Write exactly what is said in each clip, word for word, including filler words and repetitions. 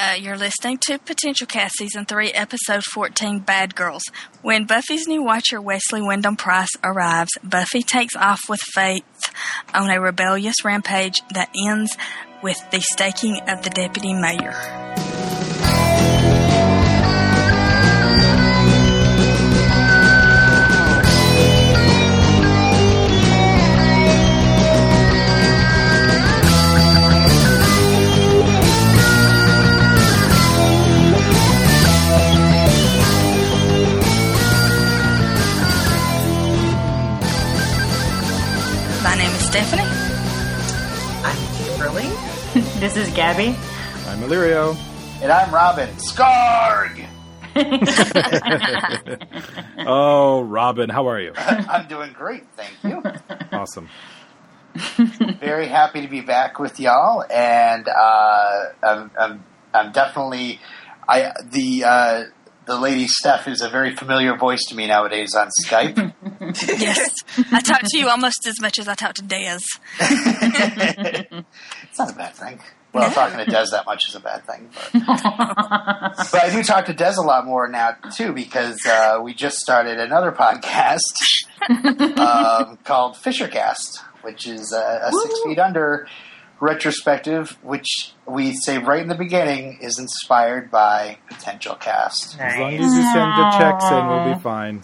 Uh, you're listening to Potential Cast Season three, Episode fourteen, Bad Girls. When Buffy's new watcher, Wesley Wyndham Price, arrives, Buffy takes off with Faith on a rebellious rampage that ends with the staking of the deputy mayor. Stephanie. I'm Kimberly. This is Gabby. I'm Illyrio. And I'm Robin. Scarg! Oh, Robin, how are you? I'm doing great, thank you. Awesome. Very happy to be back with y'all, and uh, I'm, I'm, I'm definitely I the uh, the lady Steph is a very familiar voice to me nowadays on Skype. Yes, I talk to you almost as much as I talk to Dez. It's not a bad thing. Well, No. talking to Dez that much is a bad thing. But, but I do talk to Dez a lot more now, too, because uh, we just started another podcast um, called Fishercast, which is a, a Six Feet Under retrospective, which we say right in the beginning is inspired by Potential Cast. As long as you send the checks in, we'll be fine.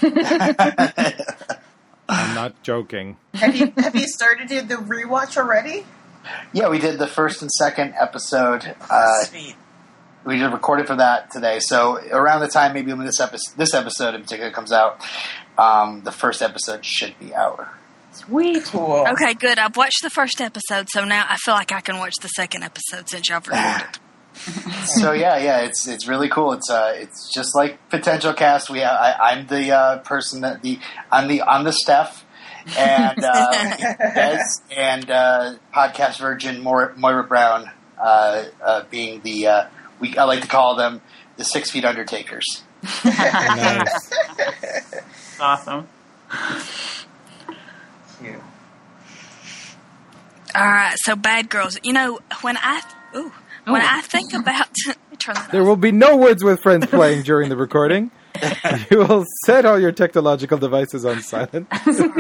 I'm not joking. Have you have you started the rewatch already? Yeah, we did the first and second episode. Uh, Sweet. we just recorded for that today. So around the time maybe when this episode, this episode in particular comes out, um, the first episode should be out. Sweet. Cool. Okay, good. I've watched the first episode, so now I feel like I can watch the second episode since y'all recorded. So yeah, yeah, it's it's really cool. It's uh, it's just like Potential Cast. We I, I'm the uh, person that the I'm the I'm the Steph, and uh, Des and uh, podcast virgin Moira, Moira Brown uh, uh, being the uh, we I like to call them the Six Feet Undertakers. Nice. Awesome. Cute. All right, so Bad Girls. You know, when I ooh, when Ooh. I think about let me turn that There off. will be no Words with Friends playing during the recording. You will set all your technological devices on silent.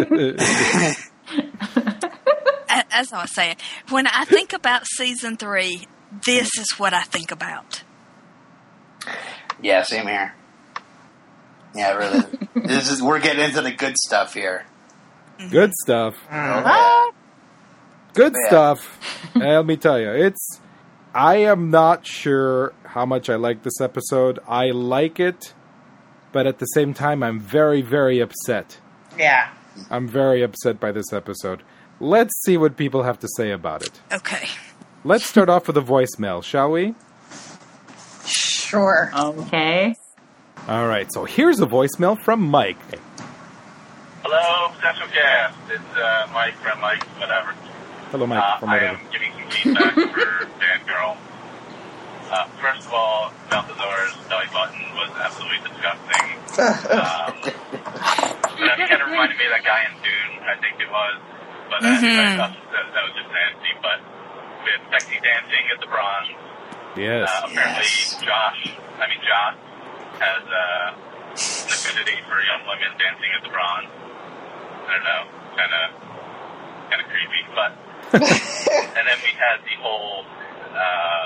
As I was saying, when I think about season three, this is what I think about. Yeah, same here. Yeah, really. This is we're getting into the good stuff here. Good stuff. Oh, Good Yeah. stuff. And let me tell you, it's. I am not sure how much I like this episode. I like it, but at the same time, I'm very, very upset. Yeah. I'm very upset by this episode. Let's see what people have to say about it. Okay. Let's start off with a voicemail, shall we? Sure. Okay. All right, so here's a voicemail from Mike. Hello, Potential Cast. It's uh, Mike from Mike, whatever. Hello, Mike. Uh, from I whatever. am giving some feedback for Bad Girl. Uh, first of all, Balthazar's belly button was absolutely disgusting. Um, that kind of reminded me of that guy in Dune, I think it was. But uh, Mhm. I thought that, that was just nasty. But with sexy dancing at the Bronze, Yes. uh, apparently Yes. Josh, I mean Josh, has uh, an affinity for young women dancing at the Bronze. I don't know, kind of, kind of creepy. But and then we had the whole, uh,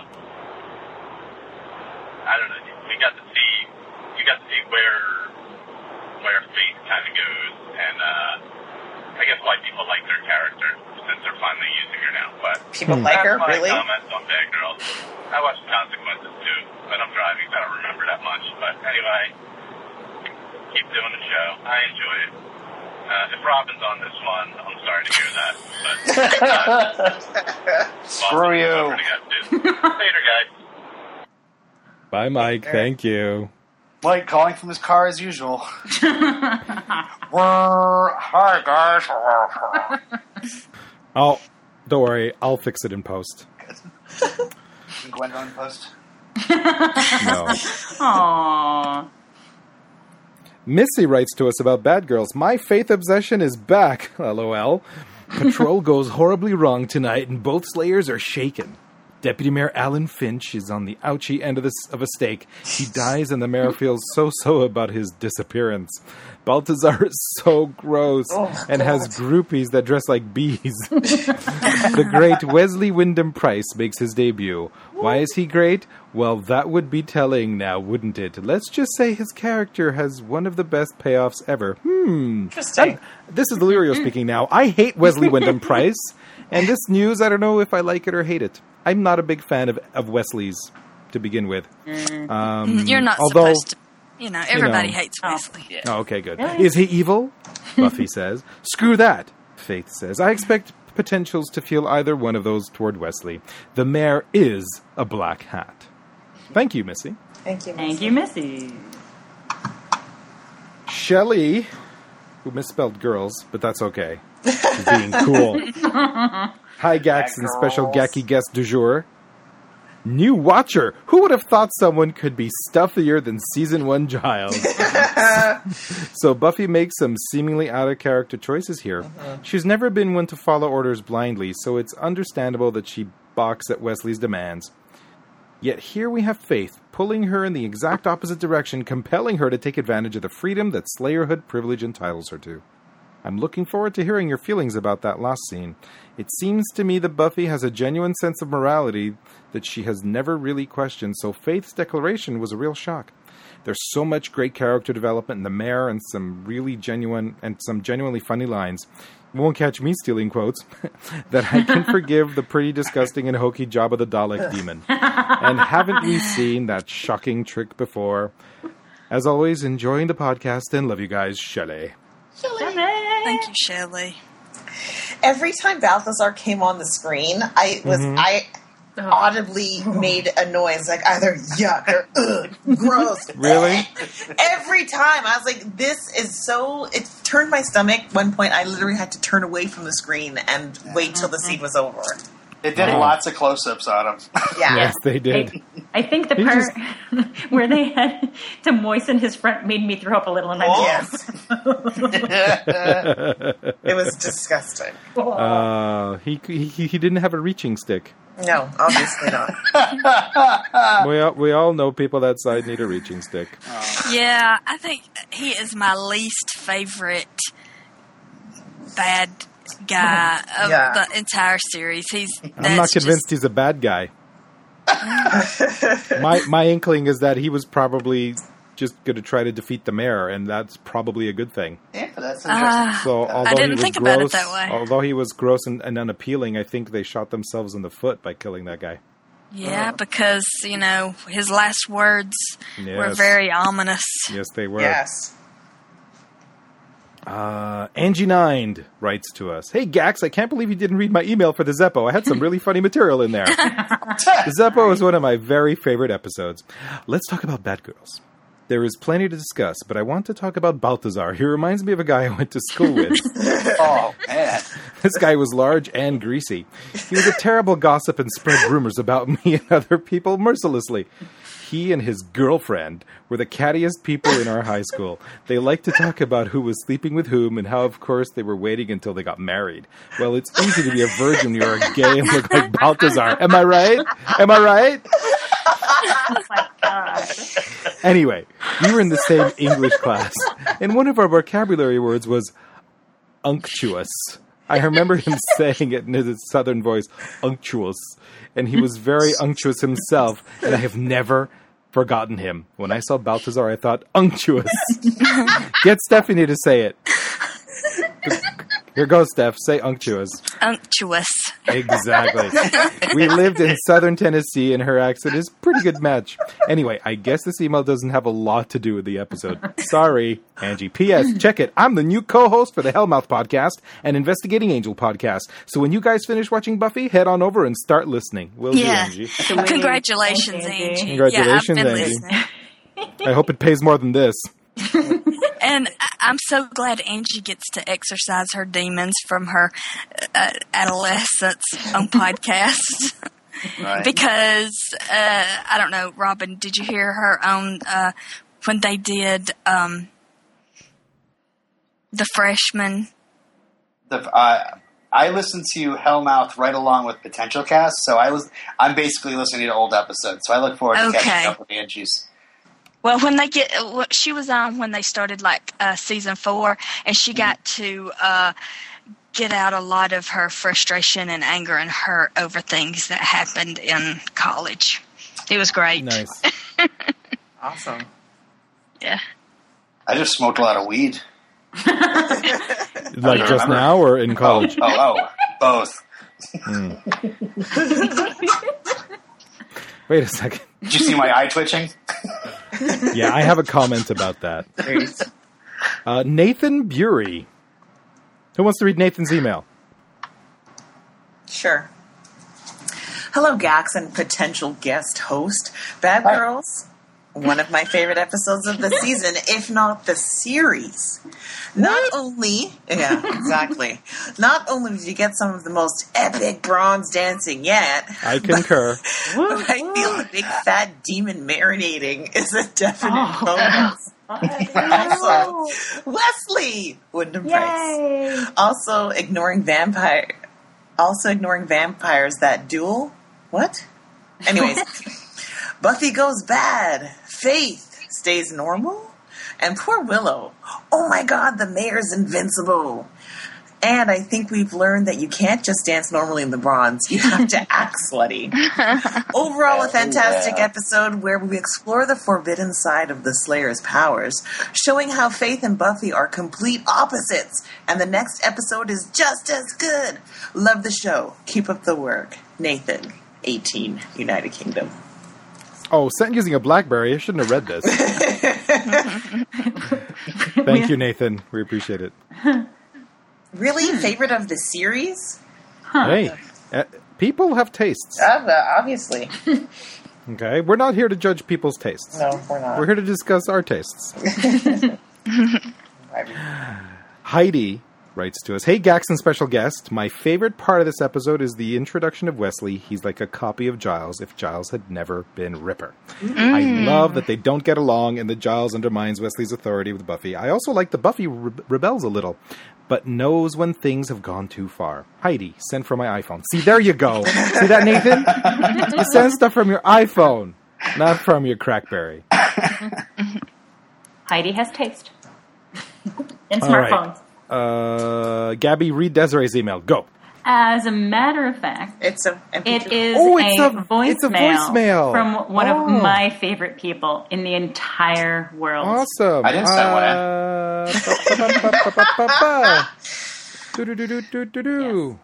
I don't know, we got to see, you got to see where, where Faith kind of goes, and uh, I guess why people like their character since they're finally using her now. But People like her, that's my really? comments on Bad Girls. I watched Consequences too, but I'm driving, so I don't remember that much. But anyway, keep doing the show. I enjoy it. Uh, if Robin's on this one, I'm sorry to hear that. But Screw you. Later, guys. Bye, Mike. Thank you. Mike calling from his car as usual. We're, hi guys. Oh, don't worry. I'll fix it in post. Can Gwendolyn post? No. Aww. Missy writes to us about Bad Girls. My faith obsession is back. LOL. Patrol goes horribly wrong tonight, and both Slayers are shaken. Deputy Mayor Alan Finch is on the ouchie end of, the, of a stake. He dies and the mayor feels so-so about his disappearance. Balthazar is so gross Oh, and God. has groupies that dress like bees. The great Wesley Wyndham Price makes his debut. Why is he great? Well, that would be telling now, wouldn't it? Let's just say his character has one of the best payoffs ever. Hmm. Interesting. This is Delirio speaking now. I hate Wesley Wyndham Price. And this news, I don't know if I like it or hate it. I'm not a big fan of, of Wesley's to begin with. Um, You're not although, supposed to. You know, everybody know. hates Wesley. Oh, okay, good. Really? Is he evil? Buffy says. Screw that, Faith says. I expect potentials to feel either one of those toward Wesley. The mayor is a black hat. Thank you, Missy. Thank you. Thank you, Missy. Shelley, who misspelled girls, but that's okay. She's being cool. Hi, Gax, and special girls. Gacky guest du jour. New Watcher. Who would have thought someone could be stuffier than Season one Giles? So Buffy makes some seemingly out-of-character choices here. She's never been one to follow orders blindly, so it's understandable that she balks at Wesley's demands. Yet here we have Faith, pulling her in the exact opposite direction, compelling her to take advantage of the freedom that Slayerhood privilege entitles her to. I'm looking forward to hearing your feelings about that last scene. It seems to me that Buffy has a genuine sense of morality that she has never really questioned, so Faith's declaration was a real shock. There's so much great character development in the mayor and some really genuine and some genuinely funny lines. You won't catch me stealing quotes. That I can forgive the pretty disgusting and hokey job of the Dalek demon. And haven't we seen that shocking trick before? As always, enjoying the podcast and love you guys, Shelley. Thank you, Shelley. Every time Balthazar came on the screen, I was Mm-hmm. I audibly made a noise like either yuck or ugh, gross. Really? Every time I was like, "This is so." It turned my stomach. One point, I literally had to turn away from the screen and wait till the scene was over. They did Wow. lots of close-ups on him. Yeah. Yes, they did. I, I think the He part where they had to moisten his front made me throw up a little in my Oh. mouth. Yes. It was disgusting. Uh, he, he he didn't have a reaching stick. No, obviously not. We all, we all know people that side need a reaching stick. Yeah, I think he is my least favorite bad guy of Yeah. the entire series. He's. I'm not that's convinced just- he's a bad guy. my my inkling is that he was probably just going to try to defeat the mayor, and that's probably a good thing. Yeah, that's interesting. Ah, So although didn't he was think about it gross, that way. although he was gross and, and unappealing, I think they shot themselves in the foot by killing that guy. yeah, because you know his last words were Yes. very ominous. Yes, they were. Yes. Uh, Angie Nine writes to us, "Hey Gax, I can't believe you didn't read my email for the Zeppo. I had some really funny material in there. The Zeppo is one of my very favorite episodes. Let's talk about Batgirls. There is plenty to discuss, but I want to talk about Balthazar. He reminds me of a guy I went to school with. Oh, man. This guy was large and greasy. He was a terrible gossip and spread rumors about me and other people mercilessly. He and his girlfriend were the cattiest people in our high school. They liked to talk about who was sleeping with whom and how, of course, they were waiting until they got married. Well, it's easy to be a virgin when you're gay and look like Balthazar. Am I right? Am I right? Oh my god. Anyway, we were in the same English class, and one of our vocabulary words was unctuous. I remember him saying it in his southern voice, unctuous, and he was very unctuous himself, and I have never forgotten him. When I saw Balthazar, I thought, unctuous. Get Stephanie to say it. Here goes, Steph. Say unctuous. Unctuous. Exactly. We lived in southern Tennessee, and her accent is a pretty good match. Anyway, I guess this email doesn't have a lot to do with the episode. Sorry, Angie. P S. Check it. I'm the new co-host for the Hellmouth podcast and Investigating Angel podcast. So when you guys finish watching Buffy, head on over and start listening. Will Yeah. do, Angie. Congratulations, Thanks, Angie. Angie. Congratulations, yeah, I've been Angie. listening. I hope it pays more than this. And I- I'm so glad Angie gets to exercise her demons from her uh, adolescence on podcasts. Right. Because, uh, I don't know, Robin, did you hear her on, uh, when they did, um, the freshman? The, uh, I listen to Hellmouth right along with Potential Cast, so I was I'm basically listening to old episodes. So I look forward to Okay. catching up with Angie's. Well, when they get, well, she was on when they started like uh, season four, and she got to uh, get out a lot of her frustration and anger and hurt over things that happened in college. It was great. Nice. Awesome. Yeah. I just smoked a lot of weed. Like just remember. now or in college? Oh, oh, oh both. Wait a second. Did you see my eye twitching? Yeah, I have a comment about that. Uh, Nathan Bury. Who wants to read Nathan's email? Sure. Hello, Gax and potential guest host. Bad Hi. Girls, one of my favorite episodes of the season, if not the series. Not only, yeah, exactly. Not only did you get some of the most epic bronze dancing yet, I concur. but I feel the big fat demon marinating is a definite bonus. Also, Wesley Wyndham Price. Yay! Also ignoring vampire. Also ignoring vampires that duel. What? Anyways, Buffy goes bad. Faith stays normal, and poor Willow. Oh my God, the mayor's invincible. And I think we've learned that you can't just dance normally in the bronze. You have to act slutty. Overall, a fantastic Yeah. episode where we explore the forbidden side of the Slayer's powers, showing how Faith and Buffy are complete opposites. And the next episode is just as good. Love the show. Keep up the work. Nathan, eighteen, United Kingdom. Oh, sent using a BlackBerry. I shouldn't have read this. Thank you, Nathan. We appreciate it. Really? Favorite of the series? Hey, uh, people have tastes. Uh, obviously. Okay, we're not here to judge people's tastes. No, we're not. We're here to discuss our tastes. Heidi writes to us, Hey, Gax and special guest. My favorite part of this episode is the introduction of Wesley. He's like a copy of Giles if Giles had never been Ripper. I love that they don't get along and that Giles undermines Wesley's authority with Buffy. I also like that Buffy re- rebels a little, but knows when things have gone too far. Heidi, sent from my iPhone. See, there you go. See that, Nathan? You send stuff from your iPhone, not from your Crackberry. Heidi has taste. And All right. smartphones. Uh, Gabby, read Desiree's email. Go. As a matter of fact, It's a. it is Oh, it's a, a- voicemail it's a voicemail. from one Oh. of my favorite people in the entire world. Awesome. I didn't send one in. Uh, ba-ba-ba-ba-ba-ba. Do-do-do-do-do-do-do.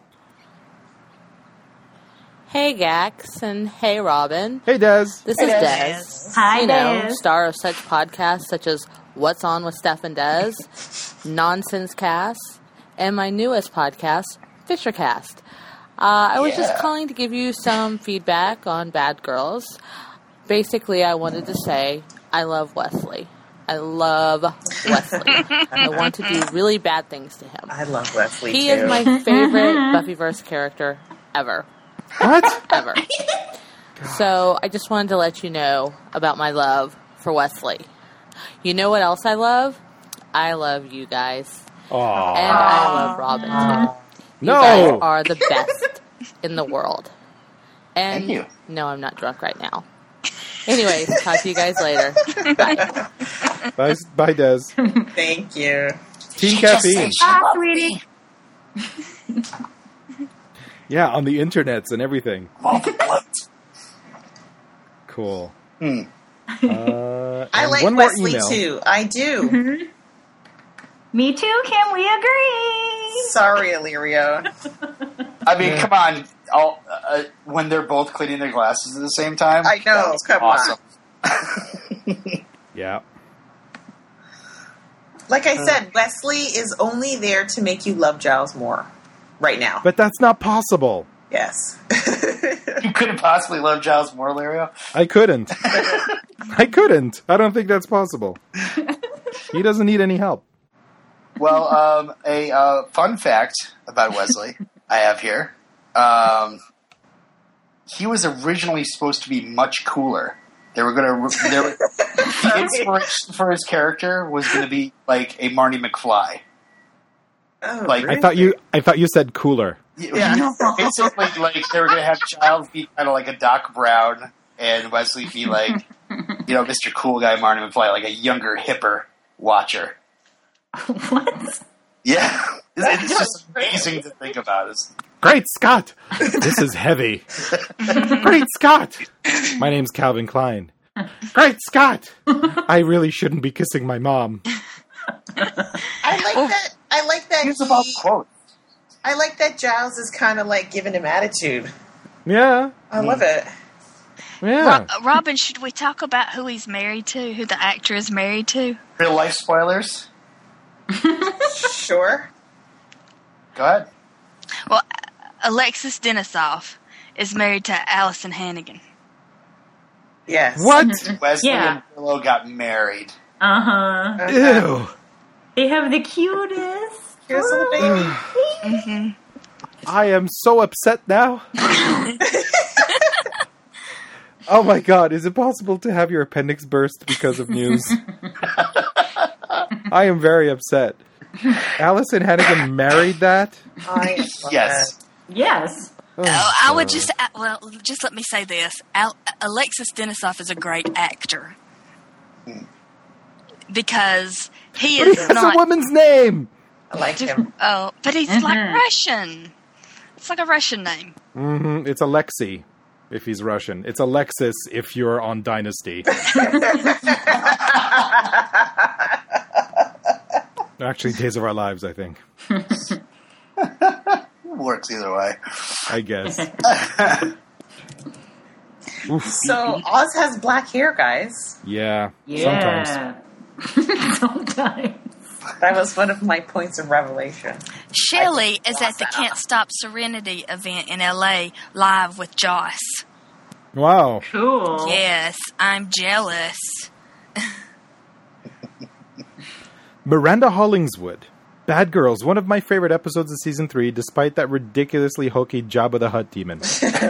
Hey Gax and hey Robin. Hey, Des. This is Des. Hi, You know, Des. star of such podcasts such as What's On with Steph and Des, Nonsense Cast, and my newest podcast, Fishercast. Uh, I was just Yeah. calling to give you some feedback on Bad Girls. Basically, I wanted to say I love Wesley. I love Wesley. I want to do really bad things to him. I love Wesley He too. is my favorite Buffyverse character ever. What? Ever. So I just wanted to let you know about my love for Wesley. You know what else I love? I love you guys. Aw. And I love Robin too. You No. guys are the best in the world. And Thank you. no, I'm not drunk right now. Anyways, talk to you guys later. Bye. Bye, bye, Des. Thank you. Team She just Caffeine. said she Ah, loved sweetie. Yeah, on the internets and everything. all the blood. Cool. Hmm. Uh, I and like one more Wesley email. too. I do. Me too, can we agree? Sorry, Illyrio. I mean, come on. All, uh, when they're both cleaning their glasses at the same time. I know, That was come on. awesome. Yeah. Like I said, Wesley is only there to make you love Giles more. Right now. But that's not possible. Yes. You couldn't possibly love Giles more, Lario. I couldn't. I couldn't. I don't think that's possible. He doesn't need any help. Well, um, a uh, fun fact about Wesley I have here. Um, he was originally supposed to be much cooler. They were going to. The inspiration for his character was going to be like a Marty McFly. Oh, Like, really? I thought you. I thought you said cooler. Yeah, basically, like they were going to have Giles be kind of like a Doc Brown, and Wesley be like, you know, Mister Cool Guy Martin McFly, like a younger, hipper Watcher. What? Yeah, it's, it's just amazing to think about. It's, Great Scott! This is heavy. Great Scott! My name's Calvin Klein. Great Scott! I really shouldn't be kissing my mom. I like that. I like that. it's about he- quotes. I like that Giles is kind of like giving him attitude. Yeah. I love it. Yeah. Ro- Robin, should we talk about who he's married to, who the actor is married to? Real life spoilers. Sure. Go ahead. Well, Alexis Denisoff is married to Allison Hannigan. Yes. What? Wesley Yeah. and Willow got married. Uh huh. Okay. Ew. They have the cutest. Here's a little baby. Mm-hmm. I am so upset now. Oh my god, is it possible to have your appendix burst because of news? I am very upset. Allison Hannigan married that? I love Yes. that. Yes. Oh, Oh, I would God. just, uh, well, just let me say this. Al- Alexis Denisoff is a great actor. Because he But he is has not... a woman's name! I like him. Oh, but he's Mhm. like Russian. It's like a Russian name. Mm-hmm. It's Alexei, if he's Russian. It's Alexis if you're on Dynasty. Actually, Days of Our Lives, I think. Works either way. I guess. Oof. So Oz has black hair, guys. Yeah. Yeah. Sometimes. Sometimes. That was one of my points of revelation. Shelley is at lost the that. Can't Stop Serenity event in L A live with Joss. Wow. Cool. Yes, I'm jealous. Miranda Hollingswood. Bad Girls, one of my favorite episodes of season three, despite that ridiculously hokey Jabba the Hutt demon.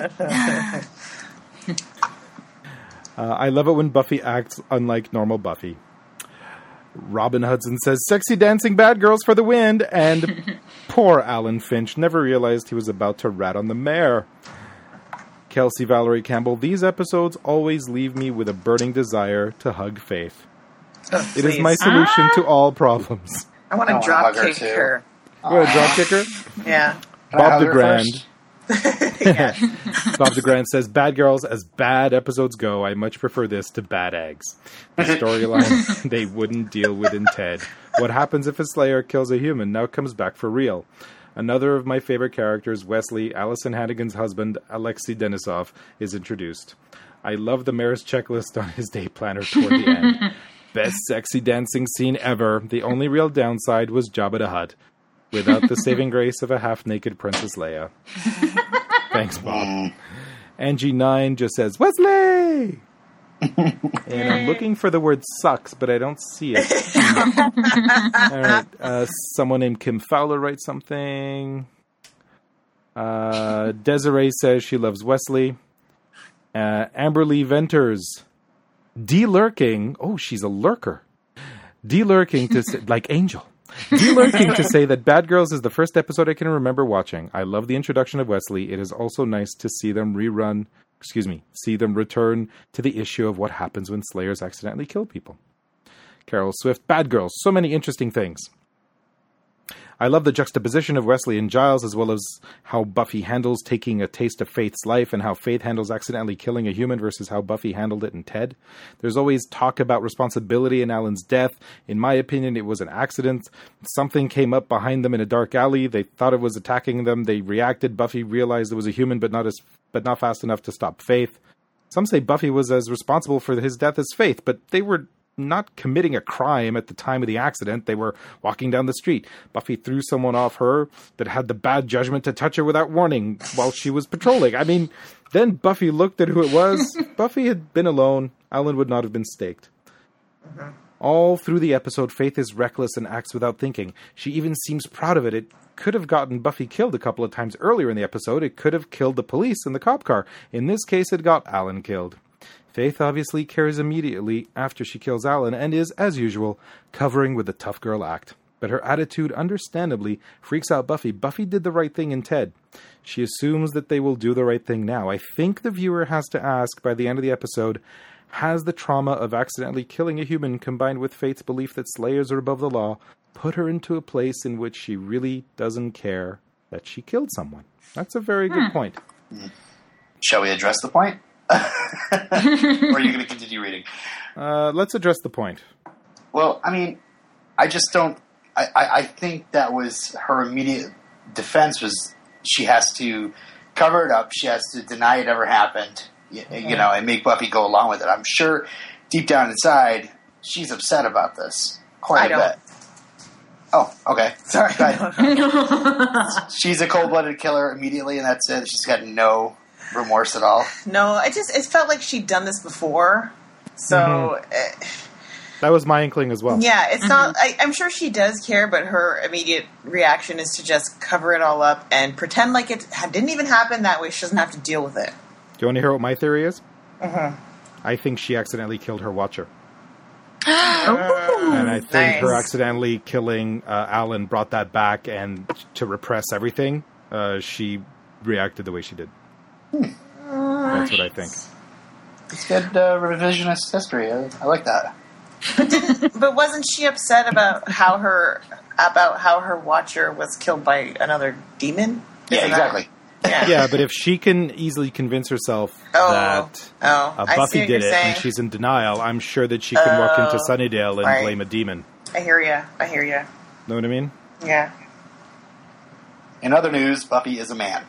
uh, I love it when Buffy acts unlike normal Buffy. Robin Hudson says, sexy dancing bad girls for the wind, and poor Alan Finch never realized he was about to rat on the mare. Kelsey Valerie Campbell, these episodes always leave me with a burning desire to hug Faith. Oh, It is please. my solution to all problems. I want I to wanna drop hug her, kick too. her. You want a drop kicker? Yeah. Can I Bob hug the her Grand. first? yeah. Bob the Grand says, bad girls, as bad episodes go, I much prefer this to bad eggs. The storyline they wouldn't deal with in Ted. What happens if a Slayer kills a human now comes back for real. Another of my favorite characters, Wesley, Allison Hannigan's husband, Alexei Denisov, is introduced. I love the mayor's checklist on his day planner toward the end. Best sexy dancing scene ever. The only real downside was Jabba the Hutt, without the saving grace of a half-naked Princess Leia. Thanks, Bob. Angie nine just says, Wesley! And I'm looking for the word sucks, but I don't see it. All right. Uh, someone named Kim Fowler writes something. Uh, Desiree says she loves Wesley. Uh, Amberly Venters. De-lurking. Oh, she's a lurker. De-lurking to say, like Angel. De-lurking to say that Bad Girls is the first episode I can remember watching. I love the introduction of Wesley. It is also nice to see them rerun, excuse me, see them return to the issue of what happens when Slayers accidentally kill people. Carol Swift, Bad Girls, so many interesting things. I love the juxtaposition of Wesley and Giles, as well as how Buffy handles taking a taste of Faith's life and how Faith handles accidentally killing a human versus how Buffy handled it in Ted. There's always talk about responsibility in Alan's death. In my opinion, it was an accident. Something came up behind them in a dark alley. They thought it was attacking them. They reacted. Buffy realized it was a human, but not as but not fast enough to stop Faith. Some say Buffy was as responsible for his death as Faith, but they were not committing a crime at the time of the accident. They were walking down the street. Buffy threw someone off her that had the bad judgment to touch her without warning while she was patrolling. I mean, then Buffy looked at who it was. Buffy had been alone. Alan would not have been staked. Mm-hmm. All through the episode, Faith is reckless and acts without thinking. She even seems proud of it. It could have gotten Buffy killed a couple of times earlier in the episode. It could have killed the police in the cop car. In this case, it got Alan killed. Faith obviously cares immediately after she kills Alan and is, as usual, covering with the tough girl act. But her attitude, understandably, freaks out Buffy. Buffy did the right thing in Ted. She assumes that they will do the right thing now. I think the viewer has to ask, by the end of the episode, has the trauma of accidentally killing a human combined with Faith's belief that Slayers are above the law put her into a place in which she really doesn't care that she killed someone? That's a very good point. Shall we address the point? Or are you going to continue reading? Uh, let's address the point. Well, I mean, I just don't... I, I, I think that was her immediate defense was she has to cover it up. She has to deny it ever happened, you, you know, and make Buffy go along with it. I'm sure deep down inside, she's upset about this quite I a don't. bit. Oh, okay. Sorry. Go ahead. She's a cold-blooded killer immediately, and that's it. She's got no remorse at all. No, I just it felt like she'd done this before, so Mm-hmm. uh, That was my inkling as well. yeah, it's not. I, I'm sure she does care, but her immediate reaction is to just cover it all up and pretend like it ha- didn't even happen. That way, she doesn't have to deal with it. Do you want to hear what my theory is? Mm-hmm. I think she accidentally killed her watcher. Ooh. And I think Nice. her accidentally killing uh, Alan brought that back, and to repress everything, uh, she reacted the way she did. That's what I think. It's good uh, revisionist history. I, I like that. But wasn't she upset about how her about how her watcher was killed by another demon? Yeah, Isn't that- exactly. Yeah. Yeah, but if she can easily convince herself Oh. that Oh, uh, I see Buffy what did you're it saying. and she's in denial, I'm sure that she can walk into Oh, Sunnydale and right. blame a demon. I hear ya. I hear ya. Know what I mean? Yeah. In other news, Buffy is a man.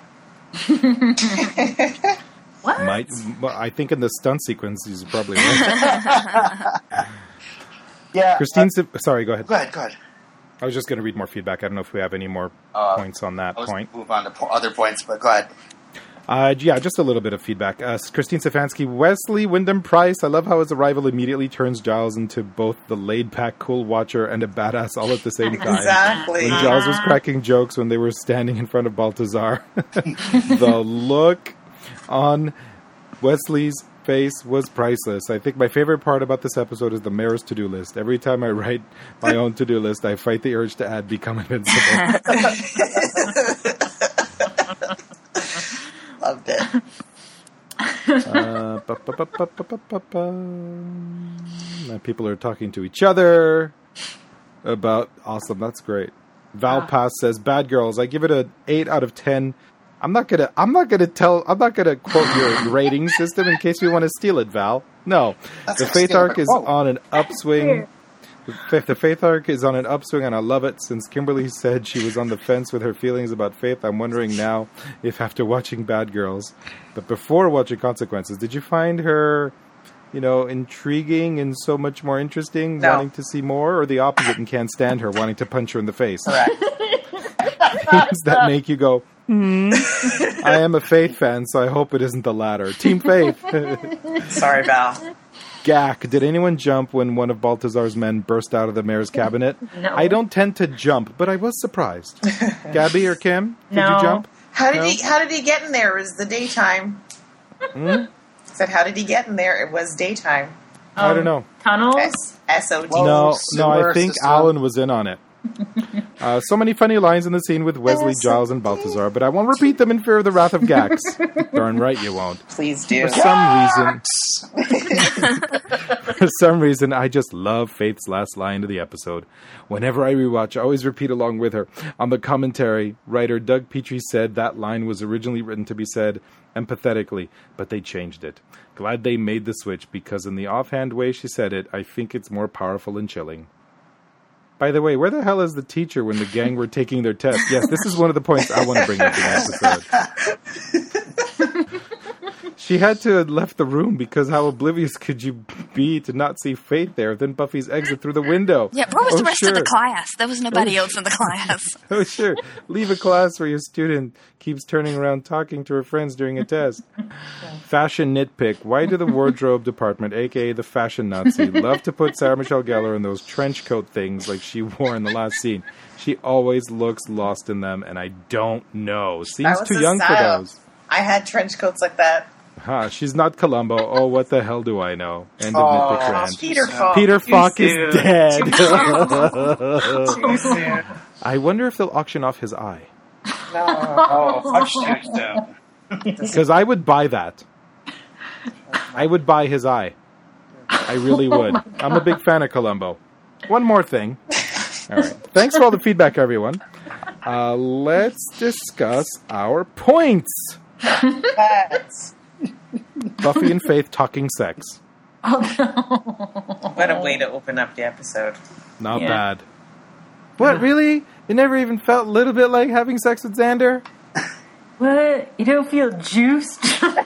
What? Might, well, I think in the stunt sequence, he's probably right. Yeah. Christine, uh, Sa- sorry, go ahead. go ahead, go ahead. I was just going to read more feedback. I don't know if we have any more Uh, points on that I was point. move on to po- other points, but go ahead. Uh, yeah, just a little bit of feedback. Uh, Christine Stefanski, Wesley Wyndham Price. I love how his arrival immediately turns Giles into both the laid-back cool watcher and a badass all at the same time. Exactly. When Giles was cracking jokes when they were standing in front of Baltazar, the look on Wesley's face was priceless. I think my favorite part about this episode is the mayor's to-do list. Every time I write my own to-do list, I fight the urge to add Become Invincible. Loved it. Uh, ba, ba, ba, ba, ba, ba, ba, ba. Now people are talking to each other about awesome. That's great. Val Pass says, "Bad Girls." I give it an eight out of ten. I'm not gonna. I'm not gonna tell. I'm not gonna quote your rating system in case we want to steal it, Val. No, That's the a Faith steal arc of a is quote. on an upswing. The Faith, the Faith arc is on an upswing, and I love it. Since Kimberly said she was on the fence with her feelings about Faith, I'm wondering now if after watching Bad Girls, but before watching Consequences, did you find her, you know, intriguing and so much more interesting, No. wanting to see more, or the opposite and can't stand her, wanting to punch her in the face? Correct. Things that make you go, hmm. I am a Faith fan, so I hope it isn't the latter. Team Faith. Sorry, Val. Gak, did anyone jump when one of Baltazar's men burst out of the mayor's cabinet? No. I don't tend to jump, but I was surprised. Gabby or Kim, did No. you jump? How did No? he? How did he get in there? It was the daytime. Hmm? Said, how did he get in there? It was daytime. I don't know. Tunnels? S S O D. Well, No, no, sewer I think system. Alan was in on it. Uh, so many funny lines in the scene with Wesley, Giles, and Balthazar, but I won't repeat them in fear of the wrath of Gax. Darn right you won't. Please do. For some reason, for some reason, I just love Faith's last line of the episode. Whenever I rewatch, I always repeat along with her. On the commentary, writer Doug Petrie said that line was originally written to be said empathetically, but they changed it. Glad they made the switch, because in the offhand way she said it, I think it's more powerful and chilling. By the way, where the hell is the teacher when the gang were taking their test? Yes, this is one of the points I want to bring up in the episode. She had to have left the room, because how oblivious could you be to not see Faith there? Then Buffy's exit through the window. Yeah, where was Oh, the rest sure. of the class? There was nobody Oh, else in the class. Oh, sure. Leave a class where your student keeps turning around talking to her friends during a test. Fashion nitpick. Why do the wardrobe department, a k a the fashion Nazi, love to put Sarah Michelle Gellar in those trench coat things like she wore in the last scene? She always looks lost in them, and I don't know. That Seems was too the young style. for those. I had trench coats like that. Ha, she's not Columbo. Oh, what the hell do I know? End of Oh, Mythic Rant. Peter Falk. Peter Too Falk is soon. dead. Too soon. I wonder if they'll auction off his eye. No. Oh, much too soon. Because I would buy that. I would buy his eye. I really would. I'm a big fan of Columbo. One more thing. All right. Thanks for all the feedback, everyone. Uh, let's discuss our points. That's- Buffy and Faith talking sex. What a way to open up the episode. Not Yeah. bad. What, really? You never even felt a little bit like having sex with Xander? What? You don't feel juiced?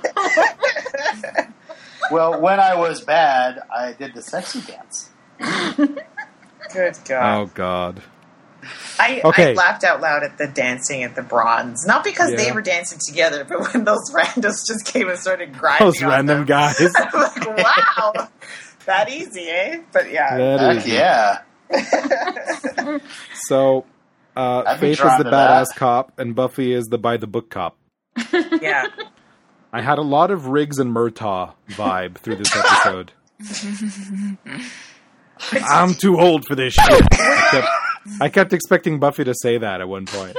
Well, when I was bad, I did the sexy dance. Good God. Oh, God. I, Okay. I laughed out loud at the dancing at the bronze. Not because Yeah. they were dancing together, but when those randos just came and started grinding Those on random them. guys. I'm like, wow. That easy, eh? But yeah. That Heck is- yeah. So, uh, I'd be Faith is drawn the to badass that. cop, and Buffy is the by-the-book cop. Yeah. I had a lot of Riggs and Murtaugh vibe through this episode. I'm too old for this shit. I kept, I kept expecting Buffy to say that at one point.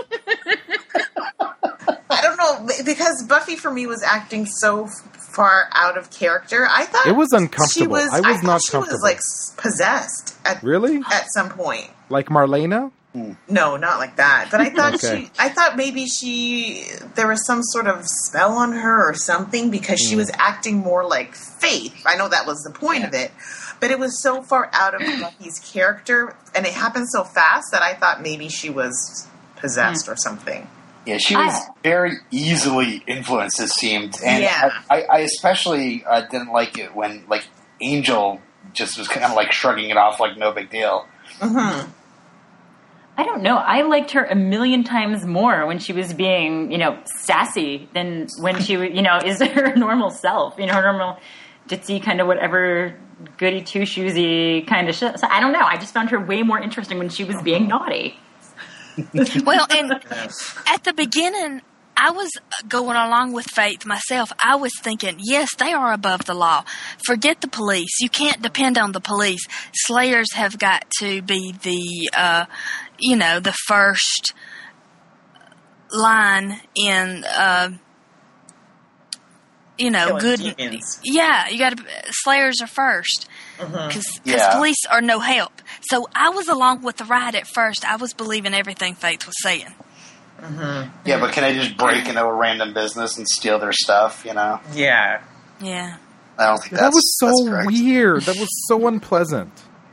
I don't know, because Buffy for me was acting so far out of character. I thought It was she uncomfortable. was, I was thought not she comfortable. was like s- possessed at Really? at some point. Like Marlena? No, not like that. But I thought Okay. she, I thought maybe she, there was some sort of spell on her or something because she was acting more like Faith. I know that was the point of it, but it was so far out of Buffy's character, and it happened so fast that I thought maybe she was possessed or something. Yeah, she was I- very easily influenced, it seemed. And Yeah. I, I especially uh, didn't like it when, like, Angel just was kind of, like, shrugging it off like no big deal. Mm-hmm. I don't know. I liked her a million times more when she was being, you know, sassy than when she, you know, is her normal self. You know, her normal ditzy kind of whatever goody two shoesy kind of shit. So I don't know. I just found her way more interesting when she was being naughty. Well, and at the beginning, I was going along with Faith myself. I was thinking, yes, they are above the law. Forget the police. You can't depend on the police. Slayers have got to be the, uh, you know, the first line in, uh, you know, Killing good. humans. Yeah, you got to. Slayers are first because Yeah. police are no help. So I was along with the ride at first. I was believing everything Faith was saying. Yeah, but can I just break into a random business and steal their stuff, you know? Yeah. Yeah. I don't think that's That was so that's correct. weird. That was so unpleasant.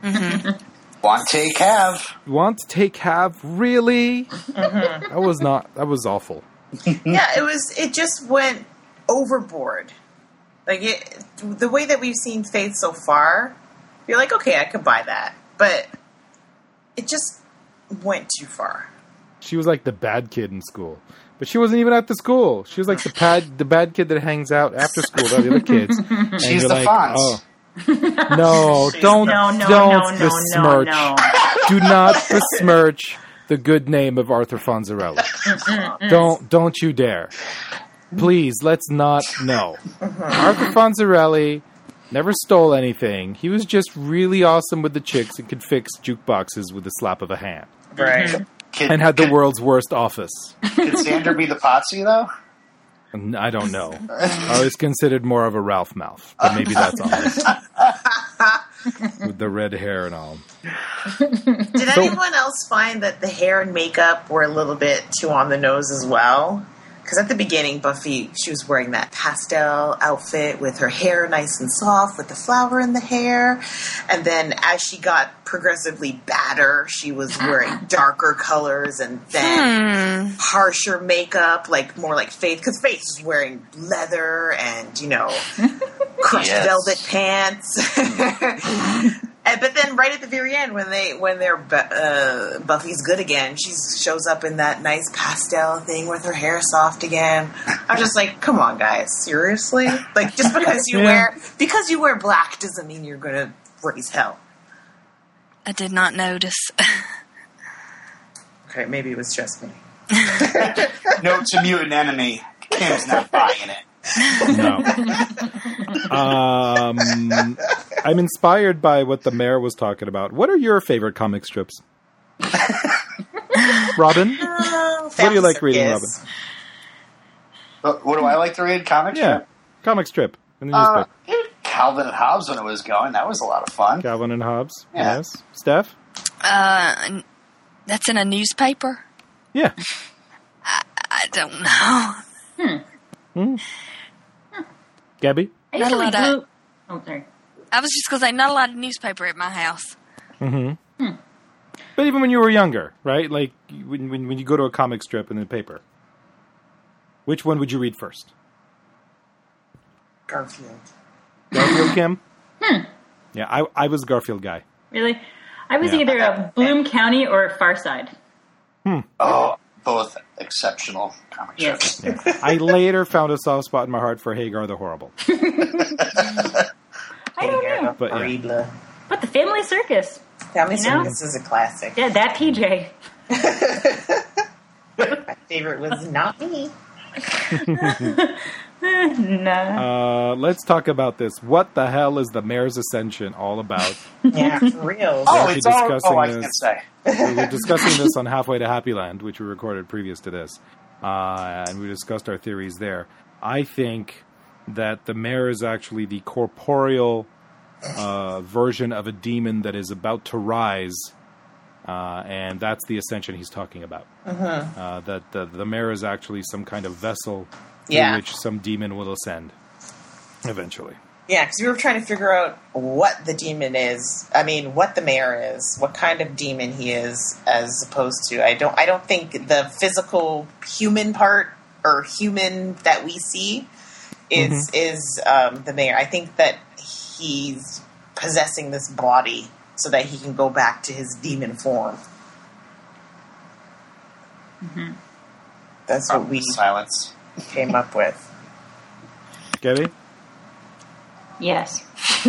Want, take, have. Want to take have? Really? That was not, that was awful. Yeah, it was. It just went overboard. Like it, the way that we've seen Faith so far, you're like, okay, I could buy that, but it just went too far. She was like the bad kid in school. But she wasn't even at the school. She was like the bad, the bad kid that hangs out after school with the other kids. And She's you're the like, Fonz. oh. No, don't, No, no, don't no, no, besmirch. no, no. Do not besmirch the good name of Arthur Fonzarelli. don't, don't you dare. Please, let's not, no. Arthur Fonzarelli never stole anything. He was just really awesome with the chicks and could fix jukeboxes with the slap of a hand. Right. Could, And had the could, world's worst office. Could Xander be the Potsy, though? And I don't know. I was considered more of a Ralph mouth, but maybe that's honest. With the red hair and all. Did So- anyone else find that the hair and makeup were a little bit too on the nose as well? Because at the beginning, Buffy, she was wearing that pastel outfit with her hair nice and soft with the flower in the hair. And then as she got progressively badder, she was wearing darker colors and then harsher makeup, like more like Faith. Because Faith was wearing leather and, you know, crushed Yes. velvet pants. And, but then, right at the very end, when they when they're uh, Buffy's good again, she shows up in that nice pastel thing with her hair soft again. I'm just like, come on, guys, seriously? Like, just because you Yeah. wear because you wear black doesn't mean you're gonna raise hell. I did not notice. Okay, maybe it was just me. Note to mutant enemy. Kim's not buying it. No. um, I'm inspired by what the mayor was talking about. What are your favorite comic strips? Robin? Uh, What do you like reading, Robin? What, what do I like to read? Comic Yeah, strip? comic strip in the Uh, newspaper. Calvin and Hobbes when it was going. That was a lot of fun. Calvin and Hobbes. Yeah. Yes. Steph? Uh, n- that's in a newspaper? Yeah. I don't know. Hmm. Gabby? I used Not to a read lot of- Blue. Oh, sorry. I was just going to say, not a lot of newspaper at my house. Mm-hmm. Hmm. But even when you were younger, right? Like, when, when, when you go to a comic strip in the paper, which one would you read first? Garfield. Garfield, Kim? Hmm. Yeah, I, I was a Garfield guy. Really? I was Yeah. either a Bloom County or a Far Side. Oh, both exceptional comic Yes. strips. Yeah. I later found a soft spot in my heart for Hagar the Horrible. I don't know. But, yeah. Horrible. But the Family Circus. Family You know? Circus is a classic. Yeah, that P J. My favorite was Not Me. Nah. Uh, let's talk about this. What the hell is the Mayor's Ascension all about? Yeah, for real. Oh, We're it's all. discussing Oh, I this. can't say. We were discussing this on Halfway to Happy Land, which we recorded previous to this. Uh, and we discussed our theories there. I think that the mayor is actually the corporeal uh, version of a demon that is about to rise. Uh, and that's the ascension he's talking about. Mm-hmm. Uh, that the, the mayor is actually some kind of vessel through Yeah. which some demon will ascend eventually. Yeah, because we were trying to figure out what the demon is. I mean, what the mayor is, what kind of demon he is, as opposed to. I don't. I don't think the physical human part or human that we see is is um, the mayor. I think that he's possessing this body so that he can go back to his demon form. Mm-hmm. That's what we Silence. came up with. Gabby? Yes.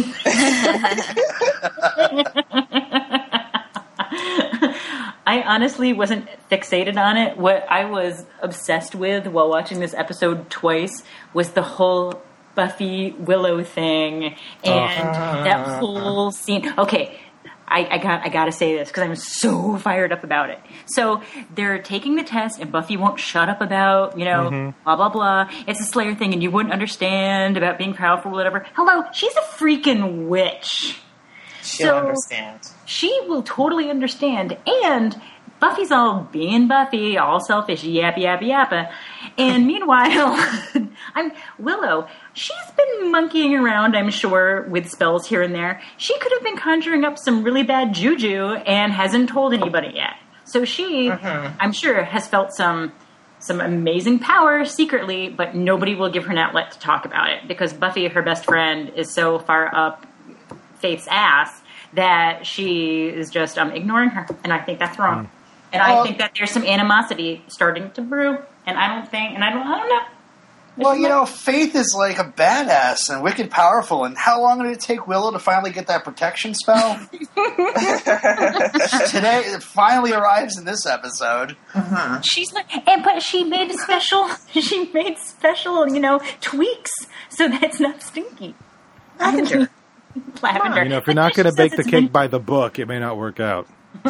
I honestly wasn't fixated on it. What I was obsessed with while watching this episode twice was the whole Buffy Willow thing and that whole scene. Okay, I, I got I got to say this because I'm so fired up about it. So they're taking the test, and Buffy won't shut up about, you know, Mm-hmm. blah blah blah. It's a Slayer thing, and you wouldn't understand about being powerful, or whatever. Hello, she's a freaking witch. She'll So- understand. She will totally understand. And Buffy's all being Buffy, all selfish, yappa yappa yappa. And meanwhile, I'm Willow. She's been monkeying around, I'm sure, with spells here and there. She could have been conjuring up some really bad juju and hasn't told anybody yet. So she, Mm-hmm. I'm sure, has felt some some amazing power secretly, but nobody will give her an outlet to talk about it because Buffy, her best friend, is so far up Faith's ass that she is just um, ignoring her, and I think that's wrong. And I Well- think that there's some animosity starting to brew, and I don't think, and I don't, I don't know. Well, you know, Faith is like a badass and wicked powerful. And how long did it take Willow to finally get that protection spell? Today, it finally arrives in this episode. She's like, and but she made special, she made special, you know, tweaks so that it's not stinky. Lavender. Lavender. You know, if you're not going to bake the cake by the book, it may not work out.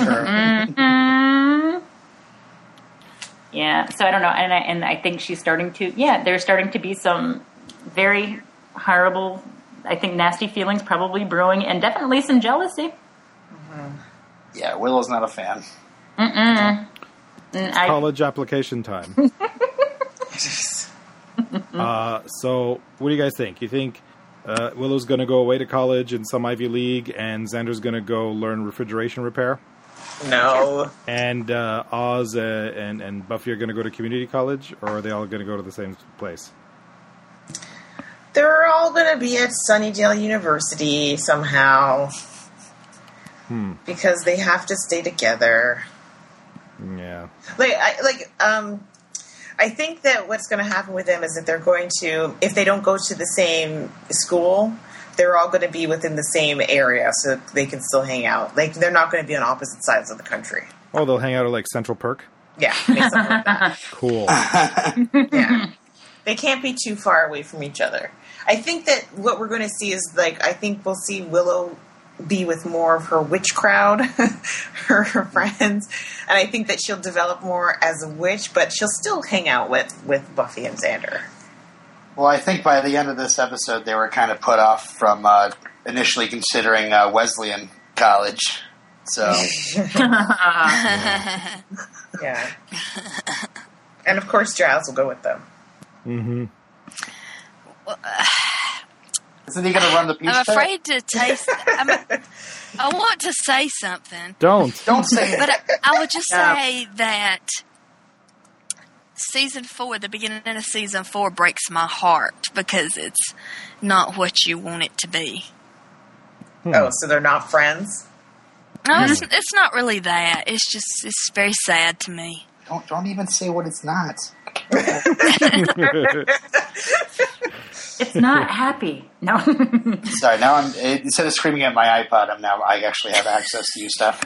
Mm, yeah, so I don't know, and I, and I think she's starting to, yeah, there's starting to be some very horrible, I think nasty feelings probably brewing, and definitely some jealousy. Yeah, Willow's not a fan. Mm-mm. And I, College application time. uh, so, what do you guys think? You think uh, Willow's going to go away to college in some Ivy League, and Xander's going to go learn refrigeration repair? No. And uh, Oz uh, and, and Buffy are going to go to community college, or are they all going to go to the same place? They're all going to be at Sunnydale University somehow. Hmm. Because they have to stay together. Yeah. Like, I, like, um, I think that what's going to happen with them is that they're going to, if they don't go to the same school, they're all going to be within the same area so they can still hang out. Like, they're not going to be on opposite sides of the country. Oh, they'll hang out at like Central Perk? Yeah, make something like that. Cool. Yeah. They can't be too far away from each other. I think that what we're going to see is, like, I think we'll see Willow be with more of her witch crowd, her, her friends, and I think that she'll develop more as a witch, but she'll still hang out with, with Buffy and Xander. Well, I think by the end of this episode, they were kind of put off from uh, initially considering uh, Wesleyan College. So, yeah. And of course, Giles will go with them. Mm-hmm. Well, uh, Isn't he going to run the peach I'm pit? afraid to taste. I'm a, I want to say something, Don't. Don't say it. but I, I would just Yeah. say that season four, the beginning of season four, breaks my heart because it's not what you want it to be. Hmm. Oh, so they're not friends? No, it's, it's not really that. It's just it's very sad to me. Don't, don't even say what it's not. It's not happy. No. Sorry, now I'm instead of screaming at my iPod, I'm now I actually have access to you stuff.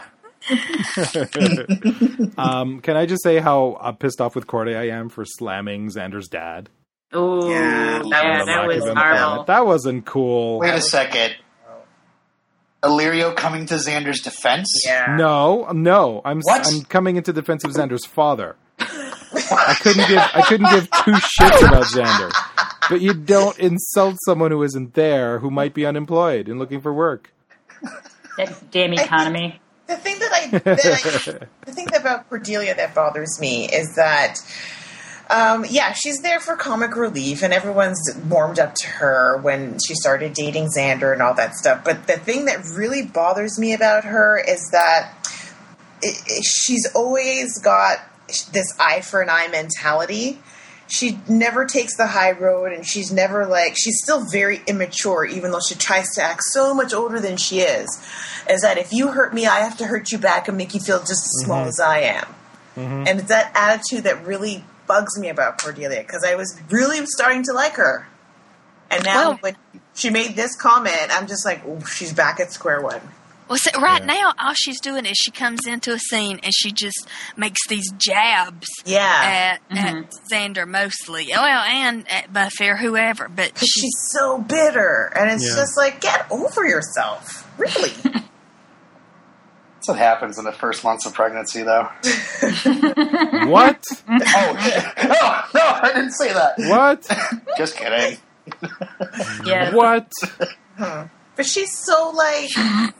um, can I just say how uh, pissed off with Corday I am for slamming Xander's dad? Oh, Yeah, yeah, that was- that was Lack of him horrible. on it. That wasn't cool. Wait a second. Illyrio coming to Xander's defense? Yeah. No, no. I'm What? I'm coming into defense of Xander's father. I couldn't give I couldn't give two shits about Xander. But you don't insult someone who isn't there, who might be unemployed and looking for work. That damn economy. The thing that I, that I the thing about Cordelia that bothers me is that, um, yeah, she's there for comic relief, and everyone's warmed up to her when she started dating Xander and all that stuff. But the thing that really bothers me about her is that it, it, she's always got this eye for an eye mentality. She never takes the high road, and she's never like, she's still very immature, even though she tries to act so much older than she is. Is that if you hurt me, I have to hurt you back and make you feel just as small Mhm. as I am. Mm-hmm. And it's that attitude that really bugs me about Cordelia, because I was really starting to like her. And now Well- when she made this comment, I'm just like, oh, she's back at square one. Well, see, right Yeah. now, all she's doing is she comes into a scene and she just makes these jabs Yeah. at, at Xander mostly. Well, and at Buffy or whoever. But Because she's, she's so bitter. And it's Yeah. just like, get over yourself. Really. That's what happens in the first months of pregnancy, though. What? Oh, no, no, I didn't say that. What? Just kidding. Yeah. What? But she's so like...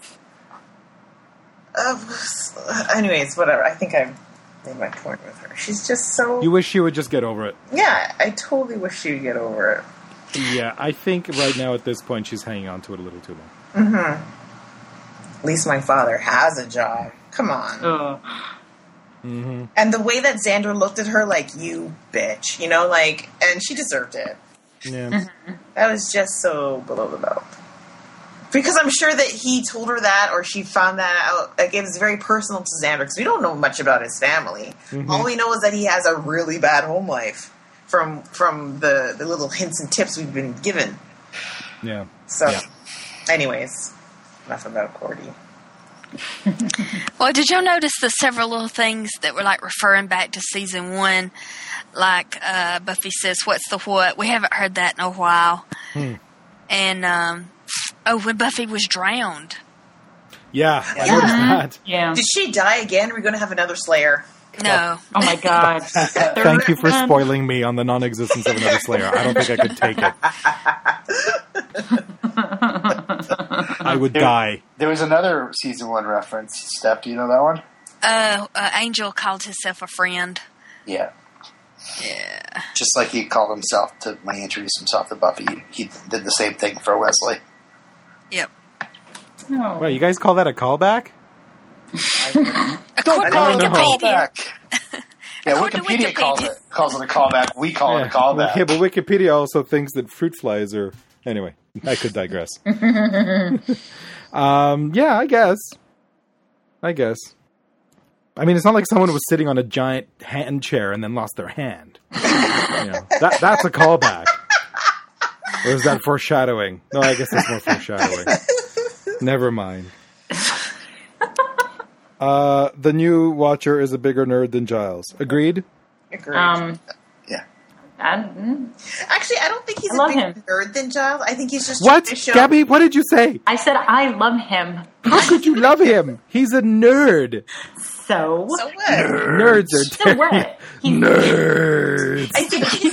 Uh, anyways, whatever. I think I made my point with her. She's just so... You wish she would just get over it. Yeah, I totally wish she would get over it. Yeah, I think right now at this point she's hanging on to it a little too long. At least my father has a job. Come on. Oh. Mm-hmm. And the way that Xander looked at her like, you bitch, you know, like, and she deserved it. Yeah. That was just so below the belt. Because I'm sure that he told her that, or she found that out. Like, it was very personal to Xander, because we don't know much about his family. Mhm. All we know is that he has a really bad home life from from the, the little hints and tips we've been given. Yeah. So, Yeah. anyways, enough about Cordy. well, did y'all notice the several little things that were like referring back to season one? Like uh, Buffy says, "What's the what?" We haven't heard that in a while. Hmm. And um, oh, when Buffy was drowned. Yeah, I Yeah. noticed that. Yeah. Did she die again? Are we going to have another Slayer? No. Oh my god. Thank you for spoiling me on the non-existence of another Slayer. I don't think I could take it. I would die. There was another season one reference. Steph, do you know that one? Uh, uh, Angel called himself a friend. Yeah. Yeah. Just like he called himself to when he introduced himself to Buffy, he did the same thing for Wesley. Yep. No. Well, you guys call that a callback? According call to it a Wikipedia. Yeah, According to Wikipedia, calls Wikipedia. it calls it a callback. We call it a Well, callback. yeah, but Wikipedia also thinks that fruit flies are... Anyway, I could digress. um, yeah, I guess. I guess. I mean, it's not like someone was sitting on a giant hand chair and then lost their hand. You know, that that's a callback. Or is that foreshadowing? No, I guess that's more foreshadowing. Never mind. Uh, the new Watcher is a bigger nerd than Giles. Agreed? Agreed. Um, Yeah. I, mm, Actually, I don't think he's I a love bigger him. nerd than Giles. I think he's just What? trying to show. Gabby, what did you say? I said I love him. How could you love him? He's a nerd. So, So what? Nerds are so terrible. what? He's, Nerds. I think he's,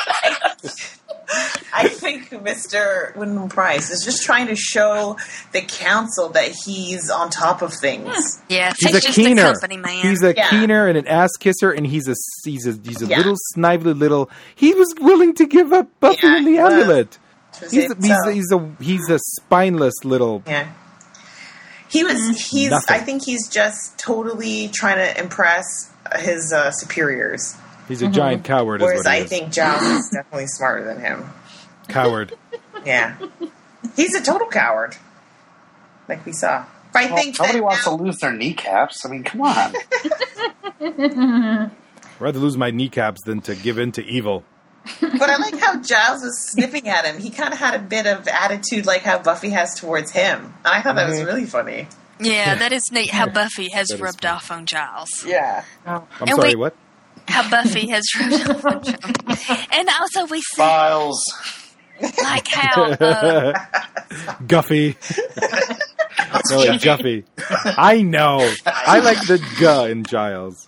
I think Mister Wyndham Price is just trying to show the council that he's on top of things. Yeah, He's he's, a just keener. a company man. He's a Yeah. keener and an ass kisser, and he's a he's a he's a Yeah. little snively little. He was willing to give up Buffy Yeah, and the he was. amulet. To He's say a, he's, so. a, he's a he's a spineless little. Yeah. He was, he's, Nothing. I think he's just totally trying to impress his uh, superiors. He's a giant coward. Is Whereas what he I is. think Giles is definitely smarter than him. Coward. Yeah. He's a total coward. Like we saw. But I Well, think nobody that wants now- to lose their kneecaps. I mean, come on. I'd rather lose my kneecaps than to give in to evil. But I like how Giles was sniffing at him. He kind of had a bit of attitude like how Buffy has towards him. And I thought that was really funny. yeah, that is neat how Buffy has That is rubbed funny. off on Giles. Yeah. I'm And sorry. we- What? How Buffy has rubbed off on Giles. And also we see Files. like how uh, Guffy. No, it's Guffy. I know. I like the G in Giles.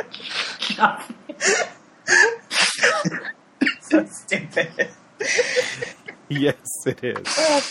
So stupid. Yes, it is.